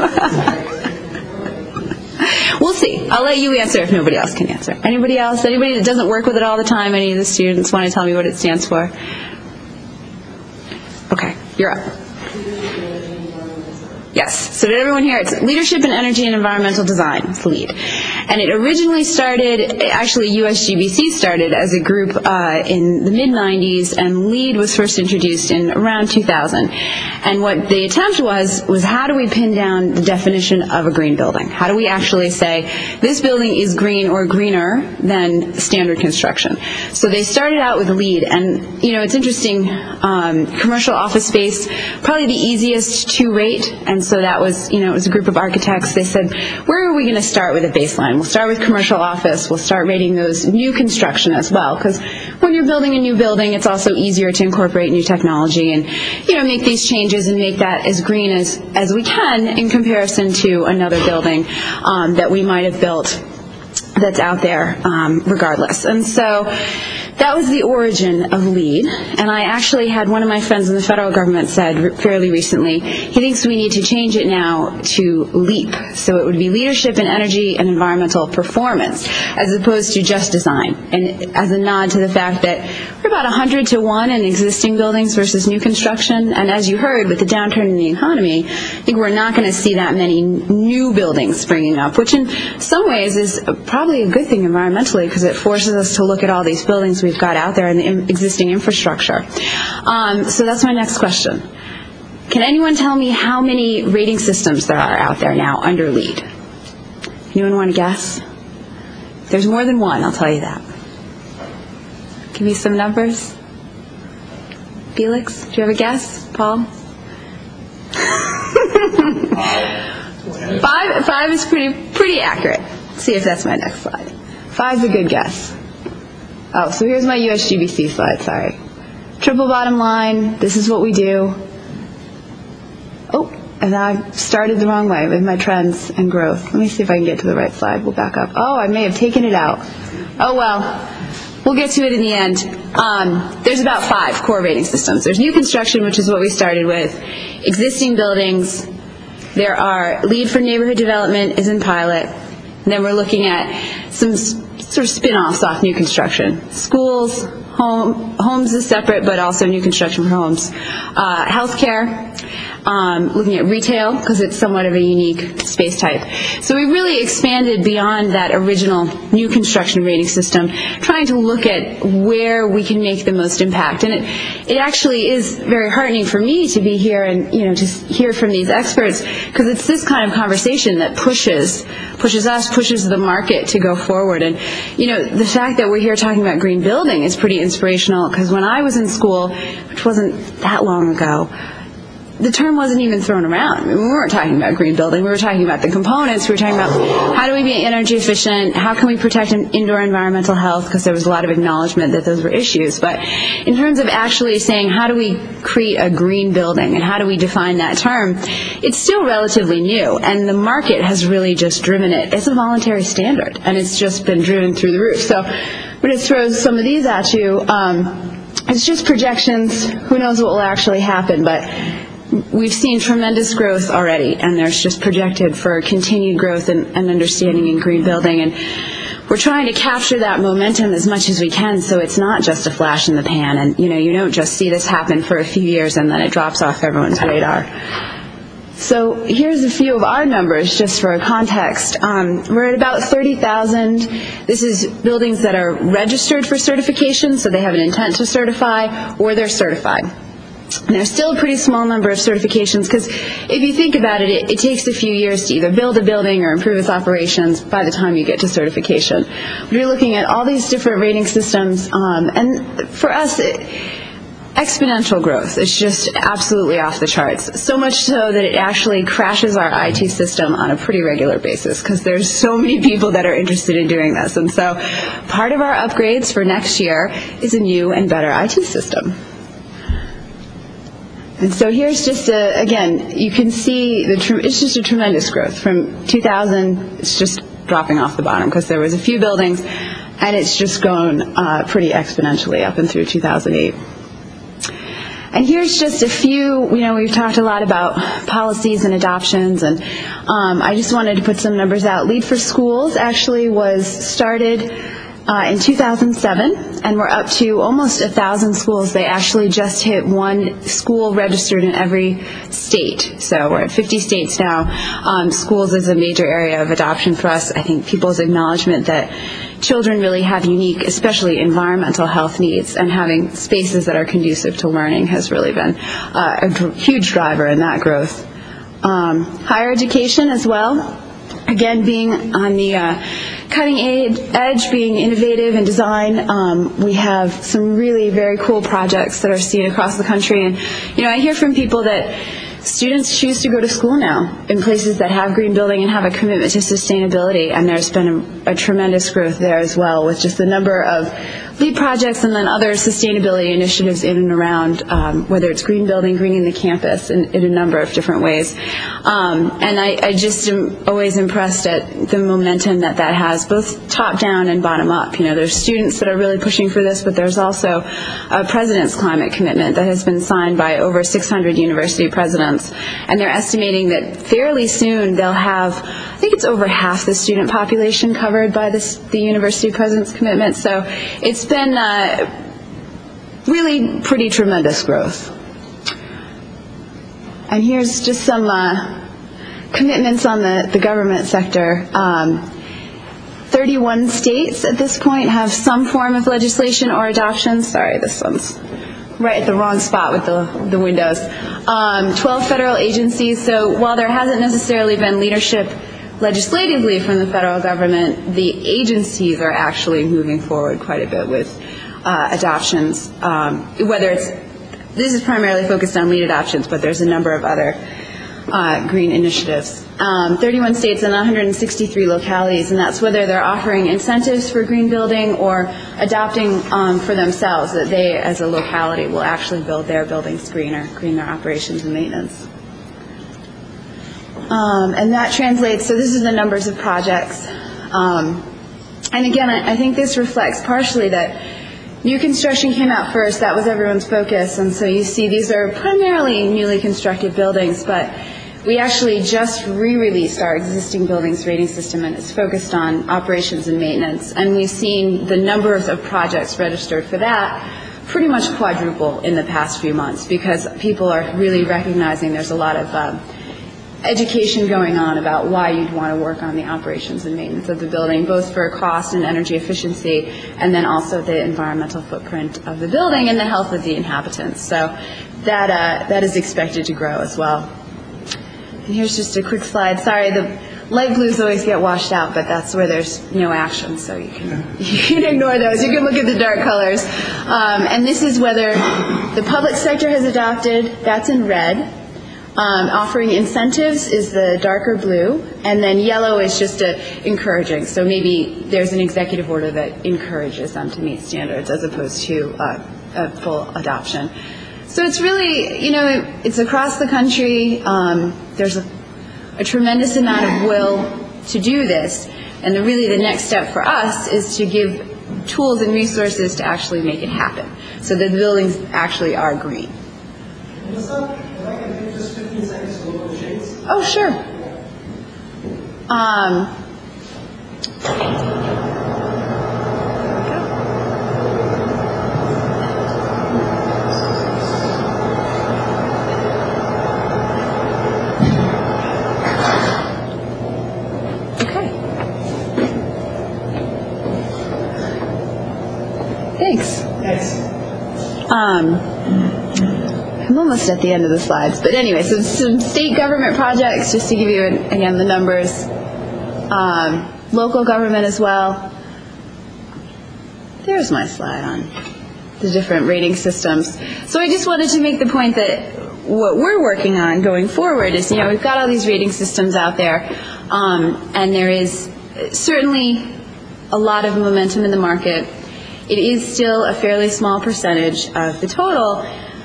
We'll see. I'll let you answer if nobody else can answer. Anybody else? Anybody that doesn't work with it all the time? Any of the students want to tell me what it stands for? Okay, you're up. Yes. So did everyone hear it? It's Leadership in Energy and Environmental Design. It's LEED. And it originally started, actually USGBC started as a group in the mid-90s, and LEED was first introduced in around 2000. And what the attempt was how do we pin down the definition of a green building? How do we actually say this building is green or greener than standard construction? So they started out with LEED, and it's interesting, commercial office space, probably the easiest to rate, and so that was, it was a group of architects. They said, where are we going to start with a baseline? We'll start with commercial office. We'll start rating those new construction as well, because when you're building a new building, it's also easier to incorporate new technology and, make these changes and make that as green as we can in comparison to another building that we might have built that's out there regardless. And so that was the origin of LEED, and I actually had one of my friends in the federal government said fairly recently, he thinks we need to change it now to LEAP, so it would be Leadership in Energy and Environmental Performance, as opposed to just design, and as a nod to the fact that we're about 100 to 1 in existing buildings versus new construction, and as you heard, with the downturn in the economy, I think we're not going to see that many new buildings springing up, which in some ways is probably a good thing environmentally, because it forces us to look at all these buildings we've got out there in the existing infrastructure. So that's my next question. Can anyone tell me how many rating systems there are out there now under LEED? Anyone want to guess? There's more than one, I'll tell you that. Give me some numbers. Felix, do you have a guess? Paul? Five is pretty accurate. Let's see if that's my next slide. 5's a good guess. Oh, so here's my USGBC slide, sorry. Triple bottom line, this is what we do. Oh, and I started the wrong way with my trends and growth. Let me see if I can get to the right slide. We'll back up. Oh, I may have taken it out. Oh, well, we'll get to it in the end. There's about 5 core rating systems. There's new construction, which is what we started with. Existing buildings. There are LEED for neighborhood development is in pilot. And then we're looking at some sort of spin-offs off new construction. Schools, homes is separate, but also new construction for homes. Healthcare, looking at retail, because it's somewhat of a unique space type. So we really expanded beyond that original new construction rating system, trying to look at where we can make the most impact. And it actually is very heartening for me to be here and to hear from these experts, because it's this kind of conversation that pushes us, pushes the market to go forward. And the fact that we're here talking about green building is pretty inspirational, because when I was in school, which wasn't that long ago, the term wasn't even thrown around. I mean, we weren't talking about green building. We were talking about the components. We were talking about how do we be energy efficient, how can we protect indoor environmental health, because there was a lot of acknowledgement that those were issues. But in terms of actually saying how do we create a green building and how do we define that term, it's still relatively new. And the market has really just driven it. It's a voluntary standard, and it's just been driven through the roof. So I'm going to throw some of these at you. It's just projections. Who knows what will actually happen, but we've seen tremendous growth already, and there's just projected for continued growth and understanding in green building. And we're trying to capture that momentum as much as we can, so it's not just a flash in the pan. And you don't just see this happen for a few years and then it drops off everyone's radar. So here's a few of our numbers, just for context. We're at about 30,000. This is buildings that are registered for certification, so they have an intent to certify, or they're certified. And there's still a pretty small number of certifications, because if you think about it, it takes a few years to either build a building or improve its operations by the time you get to certification. We're looking at all these different rating systems, and for us, exponential growth is just absolutely off the charts. So much so that it actually crashes our IT system on a pretty regular basis, because there's so many people that are interested in doing this. And so part of our upgrades for next year is a new and better IT system. And so here's just again, you can see it's just a tremendous growth. From 2000, it's just dropping off the bottom, because there was a few buildings, and it's just grown pretty exponentially up and through 2008. And here's just a few, we've talked a lot about policies and adoptions, and I just wanted to put some numbers out. LEED for Schools actually was started in 2007, and we're up to almost 1,000 schools. They actually just hit one school registered in every state. So we're at 50 states now. Schools is a major area of adoption for us. I think people's acknowledgement that children really have unique, especially environmental health needs, and having spaces that are conducive to learning has really been a huge driver in that growth. Higher education as well. Again, being on the cutting edge, being innovative in design, we have some really very cool projects that are seen across the country. And, I hear from people that students choose to go to school now in places that have green building and have a commitment to sustainability, and there's been a tremendous growth there as well, with just the number of LEED projects and then other sustainability initiatives in and around, whether it's green building, greening the campus in a number of different ways. And I just am always impressed at the momentum that has, both top down and bottom up. There's students that are really pushing for this, but there's also a president's climate commitment that has been signed by over 600 university presidents, and they're estimating that fairly soon they'll have, I think it's over half the student population covered by the university president's commitment. So it's been really pretty tremendous growth. And here's just some commitments on the government sector. 31 states at this point have some form of legislation or adoption. Sorry, this one's right at the wrong spot with the windows. 12 federal agencies. So while there hasn't necessarily been leadership legislatively from the federal government, the agencies are actually moving forward quite a bit with adoptions. This is primarily focused on LEED adoptions, but there's a number of other green initiatives. 31 states and 163 localities, and that's whether they're offering incentives for green building or adopting for themselves that they, as a locality, will actually build their buildings green or green their operations and maintenance. And that translates, so this is the numbers of projects. And again, I think this reflects partially that new construction came out first. That was everyone's focus. And so you see these are primarily newly constructed buildings, but we actually just re-released our existing buildings rating system, and it's focused on operations and maintenance. And we've seen the number of projects registered for that pretty much quadruple in the past few months, because people are really recognizing there's a lot of education going on about why you'd want to work on the operations and maintenance of the building, both for cost and energy efficiency, and then also the environmental footprint of the building and the health of the inhabitants. So that is expected to grow as well. And here's just a quick slide. Sorry, the light blues always get washed out, but that's where there's no action, so you can ignore those. You can look at the dark colors. And this is whether the public sector has adopted. That's in red. Offering incentives is the darker blue, and then yellow is just encouraging. So maybe there's an executive order that encourages them to meet standards as opposed to a full adoption. So it's really, it's across the country. There's a tremendous amount of will to do this, and really the next step for us is to give tools and resources to actually make it happen, so that the buildings actually are green. Oh, sure. Okay. Thanks. I'm almost at the end of the slides, but anyway, so some state government projects, just to give you, again, the numbers. Local government as well. There's my slide on the different rating systems. So I just wanted to make the point that what we're working on going forward is, we've got all these rating systems out there, and there is certainly a lot of momentum in the market. It is still a fairly small percentage of the total.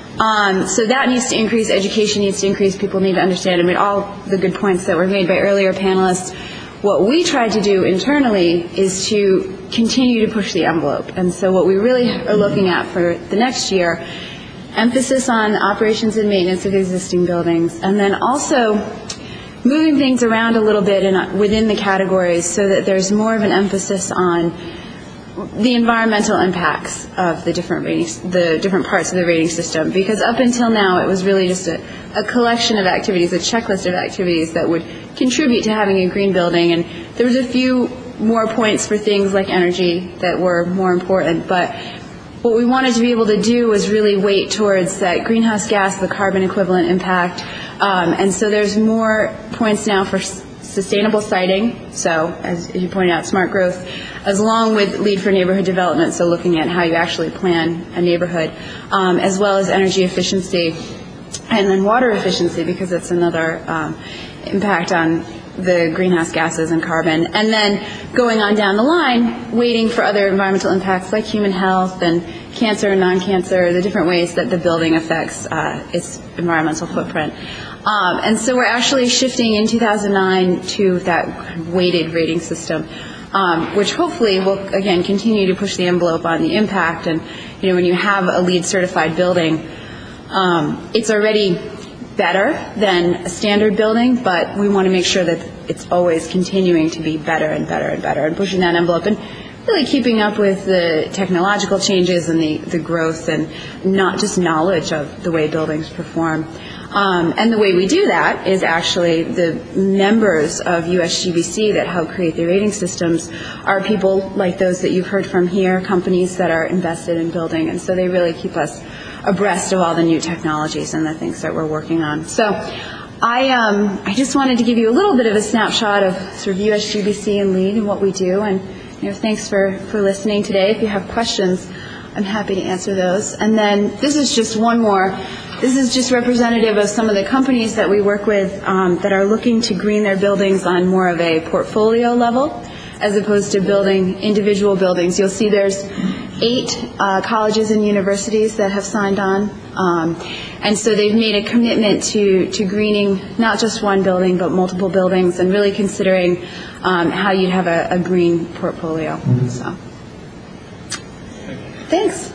So that needs to increase, education needs to increase, people need to understand, all the good points that were made by earlier panelists. What we tried to do internally is to continue to push the envelope. And so what we really are looking at for the next year, emphasis on operations and maintenance of existing buildings, and then also moving things around a little bit within the categories so that there's more of an emphasis on the environmental impacts of the different parts of the rating system, because up until now it was really just a collection of activities, a checklist of activities that would contribute to having a green building, and there was a few more points for things like energy that were more important, but what we wanted to be able to do was really weight towards that greenhouse gas, the carbon equivalent impact, and so there's more points now for sustainable siting, so as you pointed out, smart growth, as along with LEED for neighborhood development, so looking at how you actually plan a neighborhood, as well as energy efficiency, and then water efficiency, because it's another impact on the greenhouse gases and carbon, and then going on down the line, waiting for other environmental impacts like human health and cancer and non-cancer, the different ways that the building affects its environmental footprint. And so we're actually shifting in 2009 to that weighted rating system, which hopefully will, again, continue to push the envelope on the impact. And, when you have a LEED certified building, it's already better than a standard building, but we want to make sure that it's always continuing to be better and better and better, and pushing that envelope and really keeping up with the technological changes and the growth and not just knowledge of the way buildings perform. And the way we do that is actually the members of USGBC that help create the rating systems are people like those that you've heard from here, companies that are invested in building, and so they really keep us abreast of all the new technologies and the things that we're working on. So I just wanted to give you a little bit of a snapshot of sort of USGBC and LEED and what we do, and thanks for listening today. If you have questions, I'm happy to answer those. And then this is just one more This is just representative of some of the companies that we work with that are looking to green their buildings on more of a portfolio level as opposed to building individual buildings. You'll see there's 8 colleges and universities that have signed on. And so they've made a commitment to greening not just one building but multiple buildings and really considering how you'd have a green portfolio. So, thanks.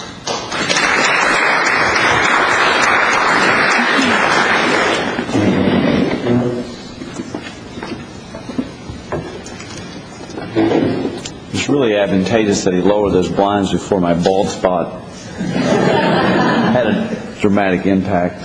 It's really advantageous that he lowered those blinds before my bald spot had a dramatic impact.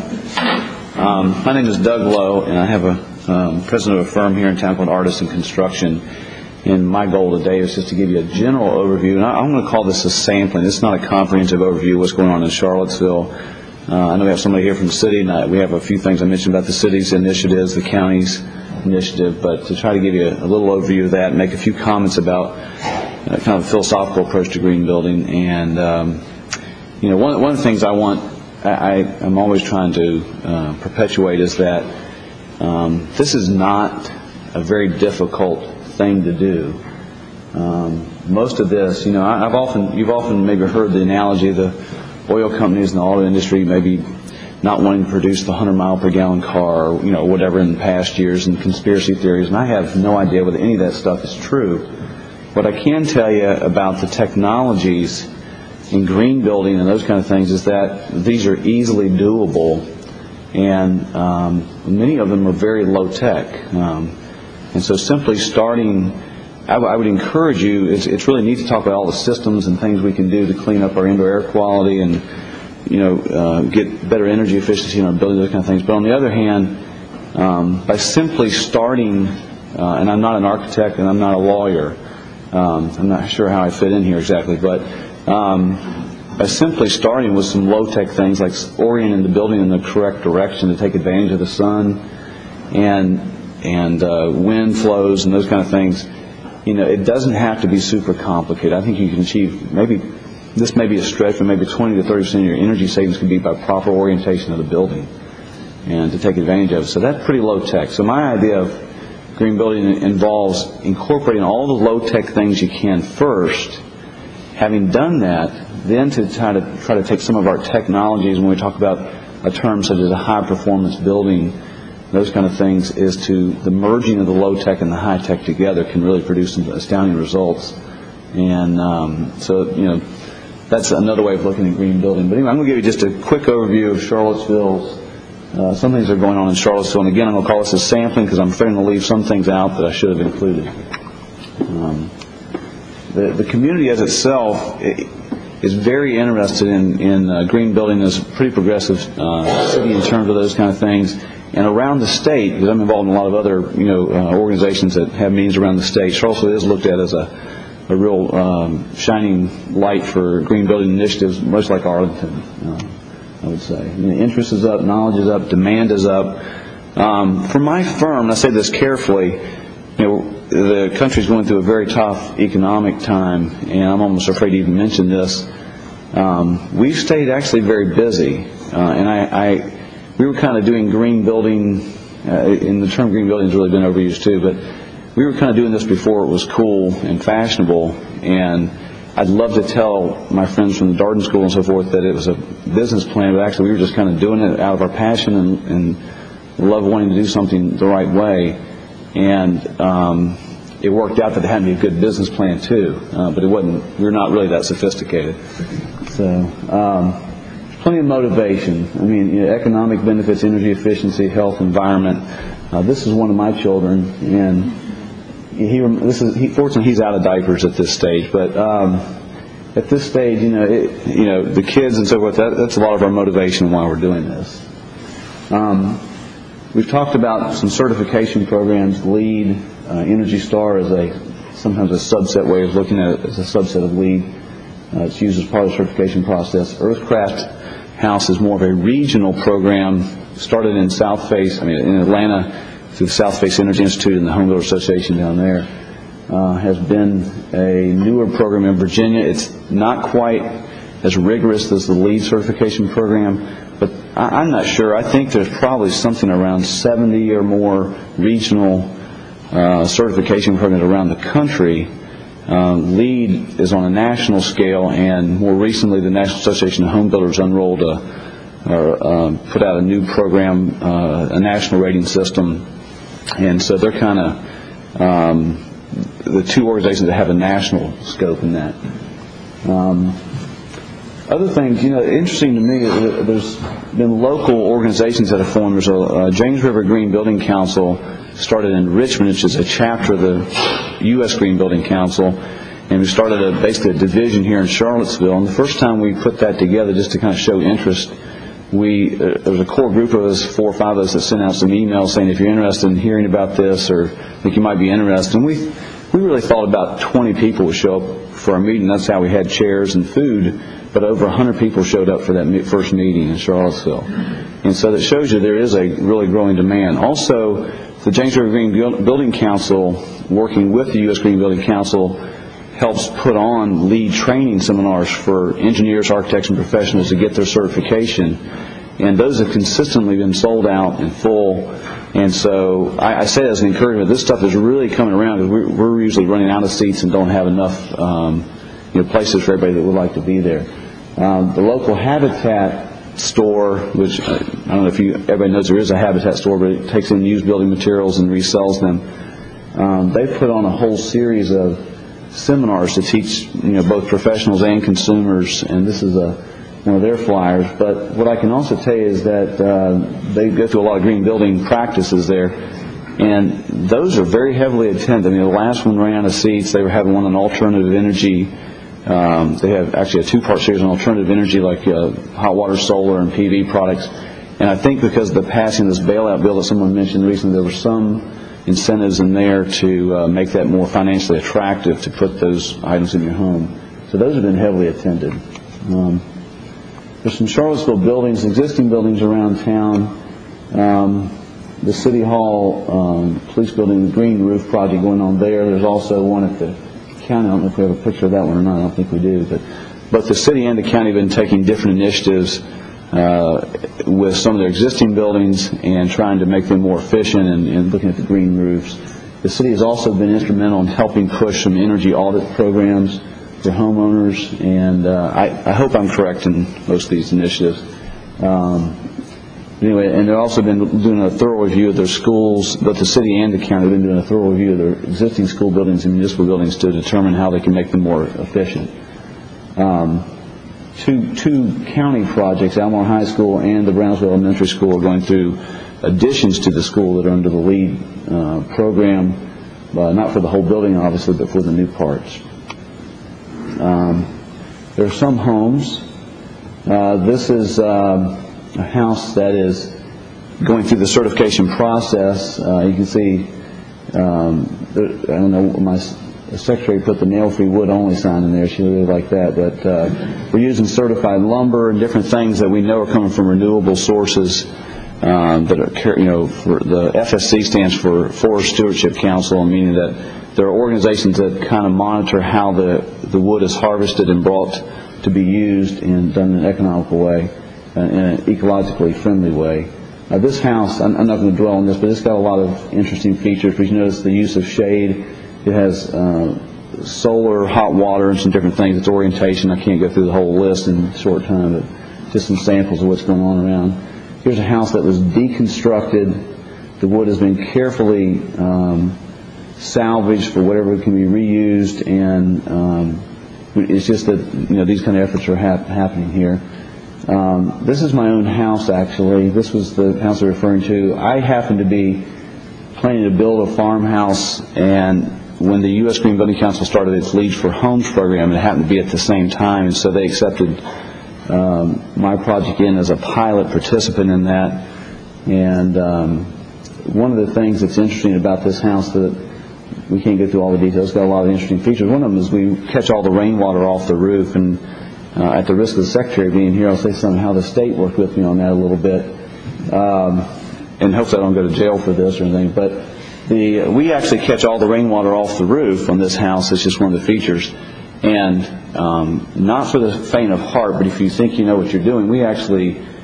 My name is Doug Lowe, and I have president of a firm here in town called Artisan Construction. And my goal today is just to give you a general overview. And I'm going to call this a sampling. It's not a comprehensive overview of what's going on in Charlottesville. I know we have somebody here from the city, and we have a few things I mentioned about the city's initiatives, the county's initiative, but to try to give you a little overview of that and make a few comments about kind of a philosophical approach to green building. And one of the things I'm always trying to perpetuate is that this is not a very difficult thing to do. Most of this, you've often maybe heard the analogy of the oil companies and the auto industry maybe not wanting to produce the 100-mile-per-gallon car, or whatever in past years, and conspiracy theories. And I have no idea whether any of that stuff is true. What I can tell you about the technologies in green building and those kind of things is that these are easily doable, and many of them are very low tech. And so simply starting, I would encourage you, it's really neat to talk about all the systems and things we can do to clean up our indoor air quality and get better energy efficiency in our buildings, those kind of things. But on the other hand, by simply starting, and I'm not an architect and I'm not a lawyer, I'm not sure how I fit in here exactly, but by simply starting with some low-tech things like orienting the building in the correct direction to take advantage of the sun and wind flows and those kind of things, it doesn't have to be super complicated. I think you can achieve this may be a stretch, but maybe 20 to 30% of your energy savings could be by proper orientation of the building and to take advantage of it. So that's pretty low tech. So my idea of green building involves incorporating all the low tech things you can first. Having done that, then to try to take some of our technologies, when we talk about a term such as a high performance building, those kind of things, is to the merging of the low tech and the high tech together can really produce some astounding results. And so that's another way of looking at green building. But anyway, I'm going to give you just a quick overview of Charlottesville's, some things that are going on in Charlottesville. And again, I'm going to call this a sampling because I'm afraid to leave some things out that I should have included. The community as itself is very interested in green building. As a pretty progressive city in terms of those kind of things. And around the state, because I'm involved in a lot of other organizations that have meetings around the state, Charlottesville is looked at as a real shining light for green building initiatives, much like Arlington, I would say. Interest is up, knowledge is up, demand is up. For my firm, and I say this carefully, the country's going through a very tough economic time, and I'm almost afraid to even mention this. We've stayed actually very busy, and we were kind of doing green building, and the term green building has really been overused too, but we were kind of doing this before it was cool and fashionable, and I'd love to tell my friends from the Darden School and so forth that it was a business plan, but actually we were just kind of doing it out of our passion and love wanting to do something the right way. And it worked out that it had to be a good business plan too, but it wasn't. We were not really that sophisticated. So plenty of motivation. I mean, economic benefits, energy efficiency, health, environment. This is one of my children, and fortunately he's out of diapers at this stage. But at this stage, the kids and so forth. That's a lot of our motivation why we're doing this. We've talked about some certification programs. LEED, Energy Star is sometimes a subset way of looking at it as a subset of LEED. It's used as part of the certification process. Earthcraft House is more of a regional program. Started in in Atlanta through the South Face Energy Institute and the Home Builder Association down there. Has been a newer program in Virginia. It's not quite as rigorous as the LEED certification program, but I'm not sure. I think there's probably something around 70 or more regional certification programs around the country. LEED is on a national scale, and more recently the National Association of Home Builders unrolled put out a new program, a national rating system, and so they're kind of the two organizations that have a national scope in that. Other things, interesting to me, there's been local organizations that have formed. There's a James River Green Building Council started in Richmond, which is a chapter of the U.S. Green Building Council, and we started basically a division here in Charlottesville. And the first time we put that together just to kind of show interest, there was a core group of us, 4 or 5 of us, that sent out some emails saying, if you're interested in hearing about this or think you might be interested. And we really thought about 20 people would show up for our meeting. That's how we had chairs and food. But over 100 people showed up for that first meeting in Charlottesville. And so that shows you there is a really growing demand. Also, the James River Green Building Council, working with the U.S. Green Building Council, helps put on LEED training seminars for engineers, architects, and professionals to get their certification. And those have consistently been sold out in full. And so I say as an encouragement, this stuff is really coming around, because we're usually running out of seats and don't have enough places for everybody that would like to be there. The local Habitat store, which I don't know if everybody knows there is a Habitat store, but it takes in used building materials and resells them. They've put on a whole series of seminars to teach both professionals and consumers, and this is one of their flyers. But what I can also tell you is that they go through a lot of green building practices there, and those are very heavily attended. The last one ran out of seats. They were having one on alternative energy. They have actually a 2-part series on alternative energy, like hot water, solar, and PV products. And I think because of the passing of this bailout bill that someone mentioned recently, there were some incentives in there to make that more financially attractive to put those items in your home. So those have been heavily attended. There's some Charlottesville buildings, existing buildings around town. The City Hall Police Building, the Green Roof project going on there. There's also one at the county. I don't know if we have a picture of that one or not. I don't think we do. But both the city and the county have been taking different initiatives with some of their existing buildings and trying to make them more efficient and looking at the green roofs. The city has also been instrumental in helping push some energy audit programs for homeowners, and I hope I'm correct in most of these initiatives. Anyway, and they've also been doing a thorough review of their schools. Both the city and the county have been doing a thorough review of their existing school buildings and municipal buildings to determine how they can make them more efficient. Two county projects, Almar High School and the Brownsville Elementary School, are going through additions to the school that are under the LEED program, not for the whole building, obviously, but for the new parts. There are some homes. This is a house that is going through the certification process. You can see, I don't know, my secretary put the nail-free wood-only sign in there. She really liked that. But we're using certified lumber and different things that we know are coming from renewable sources. That are, for the FSC stands for Forest Stewardship Council, meaning that there are organizations that kind of monitor how the wood is harvested and brought to be used and done in an economical way, in an ecologically friendly way. This house, I'm not going to dwell on this, but it's got a lot of interesting features. We notice the use of shade. It has solar, hot water, and some different things. It's orientation. I can't go through the whole list in a short time, but just some samples of what's going on around. Here's a house that was deconstructed. The wood has been carefully salvaged for whatever can be reused, and it's just that these kind of efforts are happening here. This is my own house, actually. This was the house I'm referring to. I happened to be planning to build a farmhouse, and when the U.S. Green Building Council started its Leads for Homes program, it happened to be at the same time, and so they accepted my project in as a pilot participant in that. And one of the things that's interesting about this house, that we can't get through all the details, it's got a lot of interesting features. One of them is we catch all the rainwater off the roof, and at the risk of the secretary being here, I'll say somehow the state worked with me on that a little bit, and hopefully I don't go to jail for this or anything. But we actually catch all the rainwater off the roof on this house. It's just one of the features. And not for the faint of heart, but if you think you know what you're doing, we actually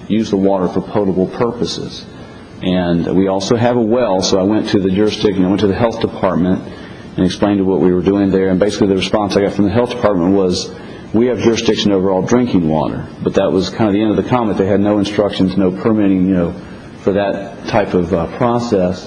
use the water for potable purposes. And we also have a well, so I went to the jurisdiction, I went to the health department and explained what we were doing there. And basically the response I got from the health department was, we have jurisdiction over all drinking water. But that was kind of the end of the comment. They had no instructions, no permitting, for that type of process.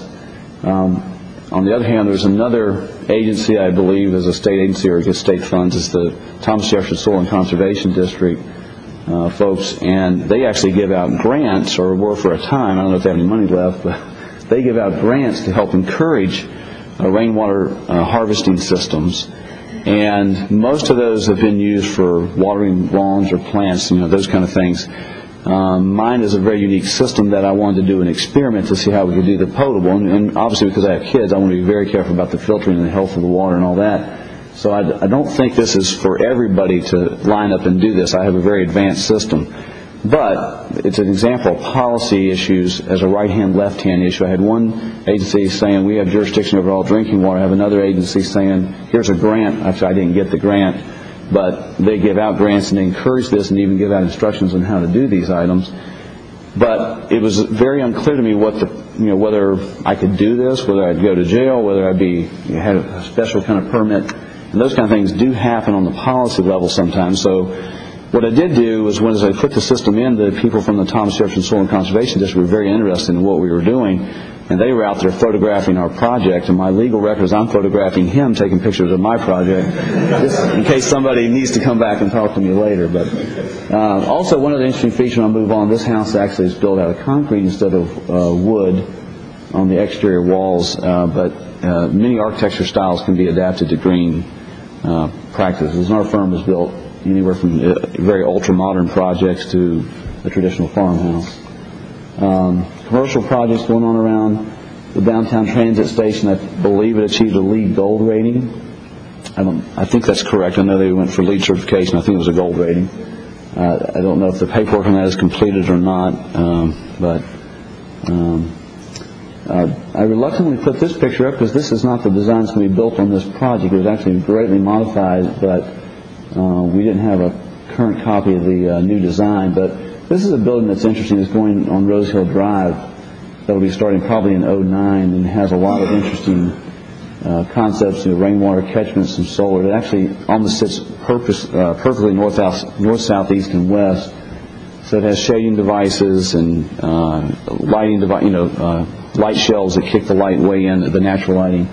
On the other hand, there's another agency, I believe, is a state agency or gets state funds. It's the Thomas Jefferson Soil and Conservation District folks, and they actually give out grants, or were for a time. I don't know if they have any money left, but they give out grants to help encourage rainwater harvesting systems. And most of those have been used for watering lawns or plants, those kind of things. Mine is a very unique system that I wanted to do an experiment to see how we could do the potable. And obviously, because I have kids, I want to be very careful about the filtering and the health of the water and all that. So I don't think this is for everybody to line up and do this. I have a very advanced system. But it's an example of policy issues as a right-hand, left-hand issue. I had one agency saying we have jurisdiction over all drinking water. I have another agency saying here's a grant. Actually, I didn't get the grant, but they give out grants and they encourage this and even give out instructions on how to do these items. But it was very unclear to me whether I could do this, whether I'd go to jail, whether I'd had a special kind of permit. And those kind of things do happen on the policy level sometimes. So what I did do was, as I put the system in, the people from the Thomas Jefferson Soil and Conservation District were very interested in what we were doing, and they were out there photographing our project. And my legal record is I'm photographing him taking pictures of my project, just in case somebody needs to come back and talk to me later. But also, one of the interesting features, I'll move on, this house actually is built out of concrete instead of wood on the exterior walls, but many architecture styles can be adapted to green practices. And our firm has built anywhere from very ultra-modern projects to a traditional farmhouse. Commercial projects going on around the downtown transit station. I believe it achieved a LEED Gold rating. I think that's correct. I know they went for LEED certification. I think it was a gold rating. I don't know if the paperwork on that is completed or not, but I reluctantly put this picture up because this is not the design that's going to be built on this project. It was actually greatly modified, but we didn't have a current copy of the new design. But this is a building that's interesting. It's going on Rose Hill Drive. That'll be starting probably in 2009, and has a lot of interesting concepts, rainwater catchment, some solar. It actually almost sits perfectly north, south, east, and west. So it has shading devices and lighting light shelves that kick the light way in, the natural lighting.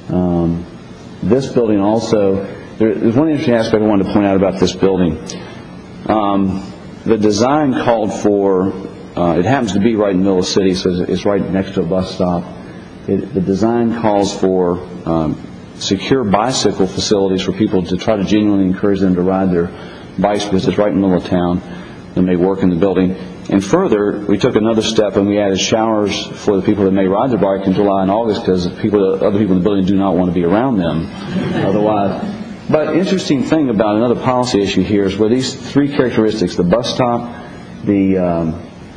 This building also, there's one interesting aspect I wanted to point out about this building. The design called for, it happens to be right in the middle of the city, so it's right next to a bus stop. The design calls for secure bicycle facilities for people to try to genuinely encourage them to ride their bikes, because it's right in the middle of town and they work in the building. And further, we took another step and we added showers for the people that may ride their bike in July and August, because other people in the building do not want to be around them otherwise. But interesting thing about another policy issue here is where these three characteristics, the bus stop, the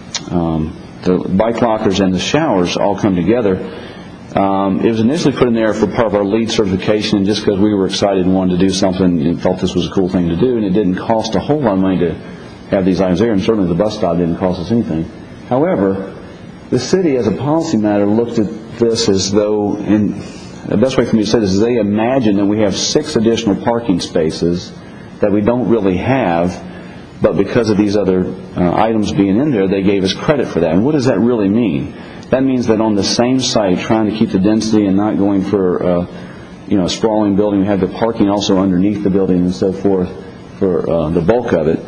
bike lockers, and the showers all come together. It was initially put in there for part of our LEED certification, just because we were excited and wanted to do something and felt this was a cool thing to do, and it didn't cost a whole lot of money to have these items there, and certainly the bus stop didn't cost us anything. However, the city, as a policy matter, looked at this as though, and the best way for me to say this is they imagine that we have 6 additional parking spaces that we don't really have, but because of these other items being in there, they gave us credit for that. And what does that really mean? That means that on the same site, trying to keep the density and not going for a sprawling building, we have the parking also underneath the building and so forth for the bulk of it.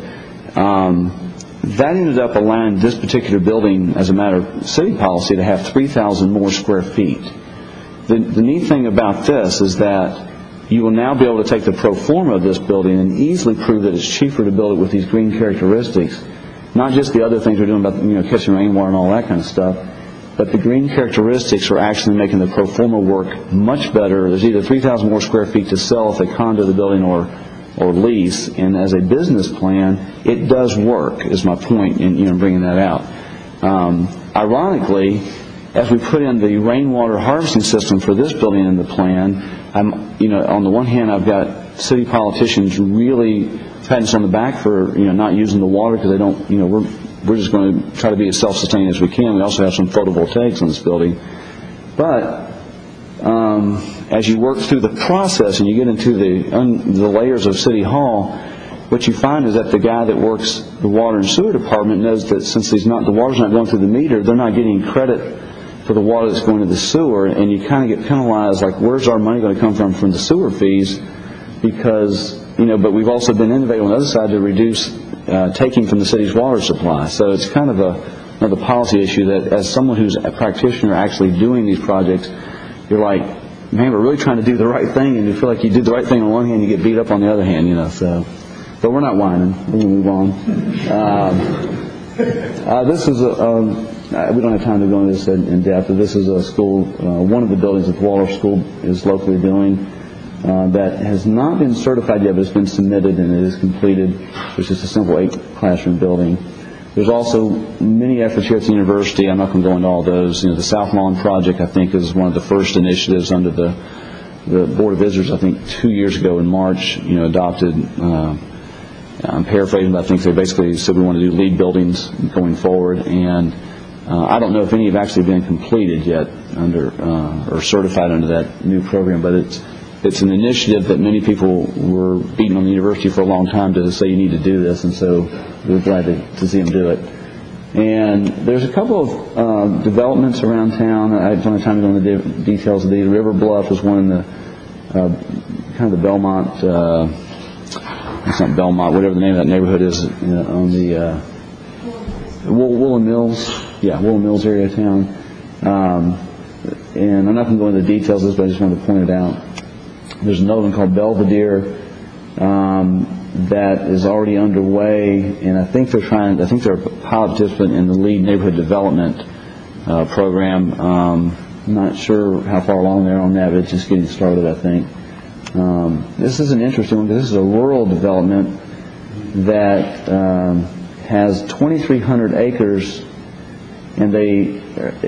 That ended up allowing this particular building, as a matter of city policy, to have 3,000 more square feet. The neat thing about this is that you will now be able to take the pro forma of this building and easily prove that it's cheaper to build it with these green characteristics. Not just the other things we're doing about catching rainwater and all that kind of stuff, but the green characteristics are actually making the pro forma work much better. There's either 3,000 more square feet to sell if they condo the building or lease, and as a business plan, it does work, is my point in bringing that out. Ironically, as we put in the rainwater harvesting system for this building in the plan, on the one hand, I've got city politicians really patting us on the back for not using the water, because they don't. we're just going to try to be as self-sustaining as we can. We also have some photovoltaics on this building. But as you work through the process and you get into the layers of City Hall, what you find is that the guy that works the water and sewer department knows that since the water's not going through the meter, they're not getting credit for the water that's going to the sewer, and you kind of get penalized, like, where's our money going to come from the sewer fees? Because, but we've also been innovative on the other side to reduce taking from the city's water supply. So it's kind of another policy issue that, as someone who's a practitioner actually doing these projects, you're like, man, we're really trying to do the right thing, and you feel like you do the right thing on one hand, you get beat up on the other hand, so. But we're not whining. We're going to move on. This is we don't have time to go into this in depth, but this is a school, one of the buildings that the Waldorf School is locally doing that has not been certified yet, but it's been submitted and it is completed, which is a simple 8-classroom building. There's also many efforts here at the university. I'm not going to go into all those. The South Lawn Project, I think, is one of the first initiatives under the Board of Visitors, I think 2 years ago in March, adopted. I'm paraphrasing, but I think they basically said we want to do LEED buildings going forward, and I don't know if any have actually been completed yet or certified under that new program, but it's an initiative that many people were beating on the university for a long time to say you need to do this, and so we're glad to see them do it. And there's a couple of developments around town. I don't have time to go into the details of these. River Bluff is one in the kind of the Belmont. It's not Belmont, whatever the name of that neighborhood is, on the Woolen Mills, Woolen Mills area of town. And I'm not going to go into the details of this, but I just wanted to point it out. There's another one called Belvedere that is already underway, and I think they're a pilot participant in the LEED neighborhood development program. I'm not sure how far along they're on that, but it's just getting started, I think. This is an interesting one because this is a rural development that has 2,300 acres, and they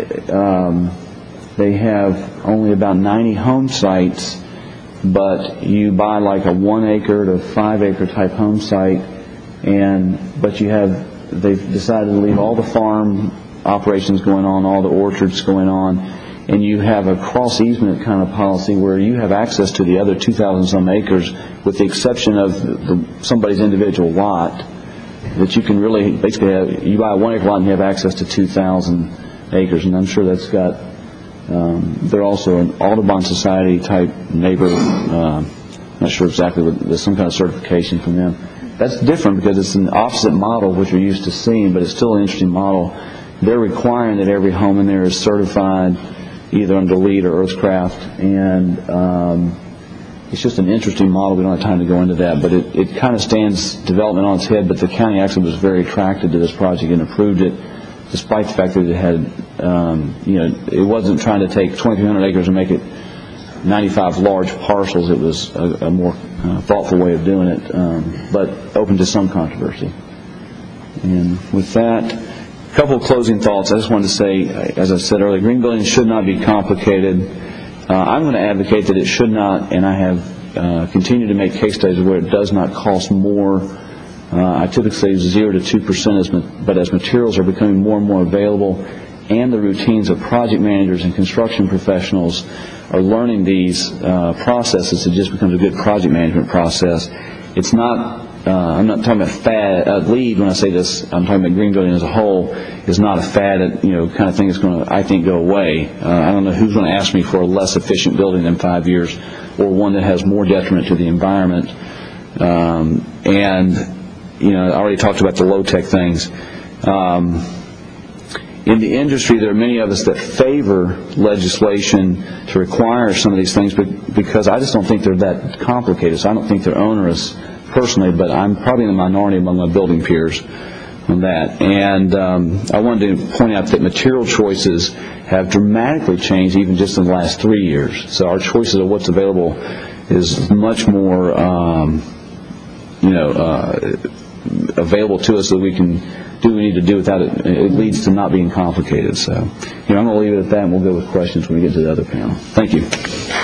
have only about 90 home sites, but you buy like a 1 acre to 5 acre type home site, but they've decided to leave all the farm operations going on, all the orchards going on, and you have a cross easement kind of policy where you have access to the other 2,000 some acres, with the exception of somebody's individual lot, that you can really basically have. You buy a 1 acre lot and you have access to 2,000 acres, and I'm sure that's got. They're also an Audubon Society type neighbor. Not sure exactly, but there's some kind of certification from them. That's different because it's an opposite model which you're used to seeing, but it's still an interesting model. They're requiring that every home in there is certified either under LEED or Earthcraft, and it's just an interesting model. We don't have time to go into that, but it kind of stands development on its head, but the county actually was very attracted to this project and approved it, despite the fact that it had, it wasn't trying to take 2,300 acres and make it 95 large parcels. It was a more thoughtful way of doing it, but open to some controversy. And with that, a couple of closing thoughts. I just wanted to say, as I said earlier, green building should not be complicated. I'm going to advocate that it should not, and I have continued to make case studies where it does not cost more. I typically say 0 to 2%, but as materials are becoming more and more available, and the routines of project managers and construction professionals are learning these processes, it just becomes a good project management process. It's not. I'm not talking about LEED when I say this. I'm talking about green building as a whole is not a fad, kind of thing that's going to, I think, go away. I don't know who's going to ask me for a less efficient building in 5 years, or one that has more detriment to the environment. And I already talked about the low-tech things. In the industry, there are many of us that favor legislation to require some of these things, because I just don't think they're that complicated. So I don't think they're onerous personally, but I'm probably in the minority among my building peers on that. And I wanted to point out that material choices have dramatically changed even just in the last 3 years. So our choices of what's available is much more available to us, so that we can do what we need to do without it. It leads to not being complicated. So I'm going to leave it at that, and we'll go with questions when we get to the other panel. Thank you.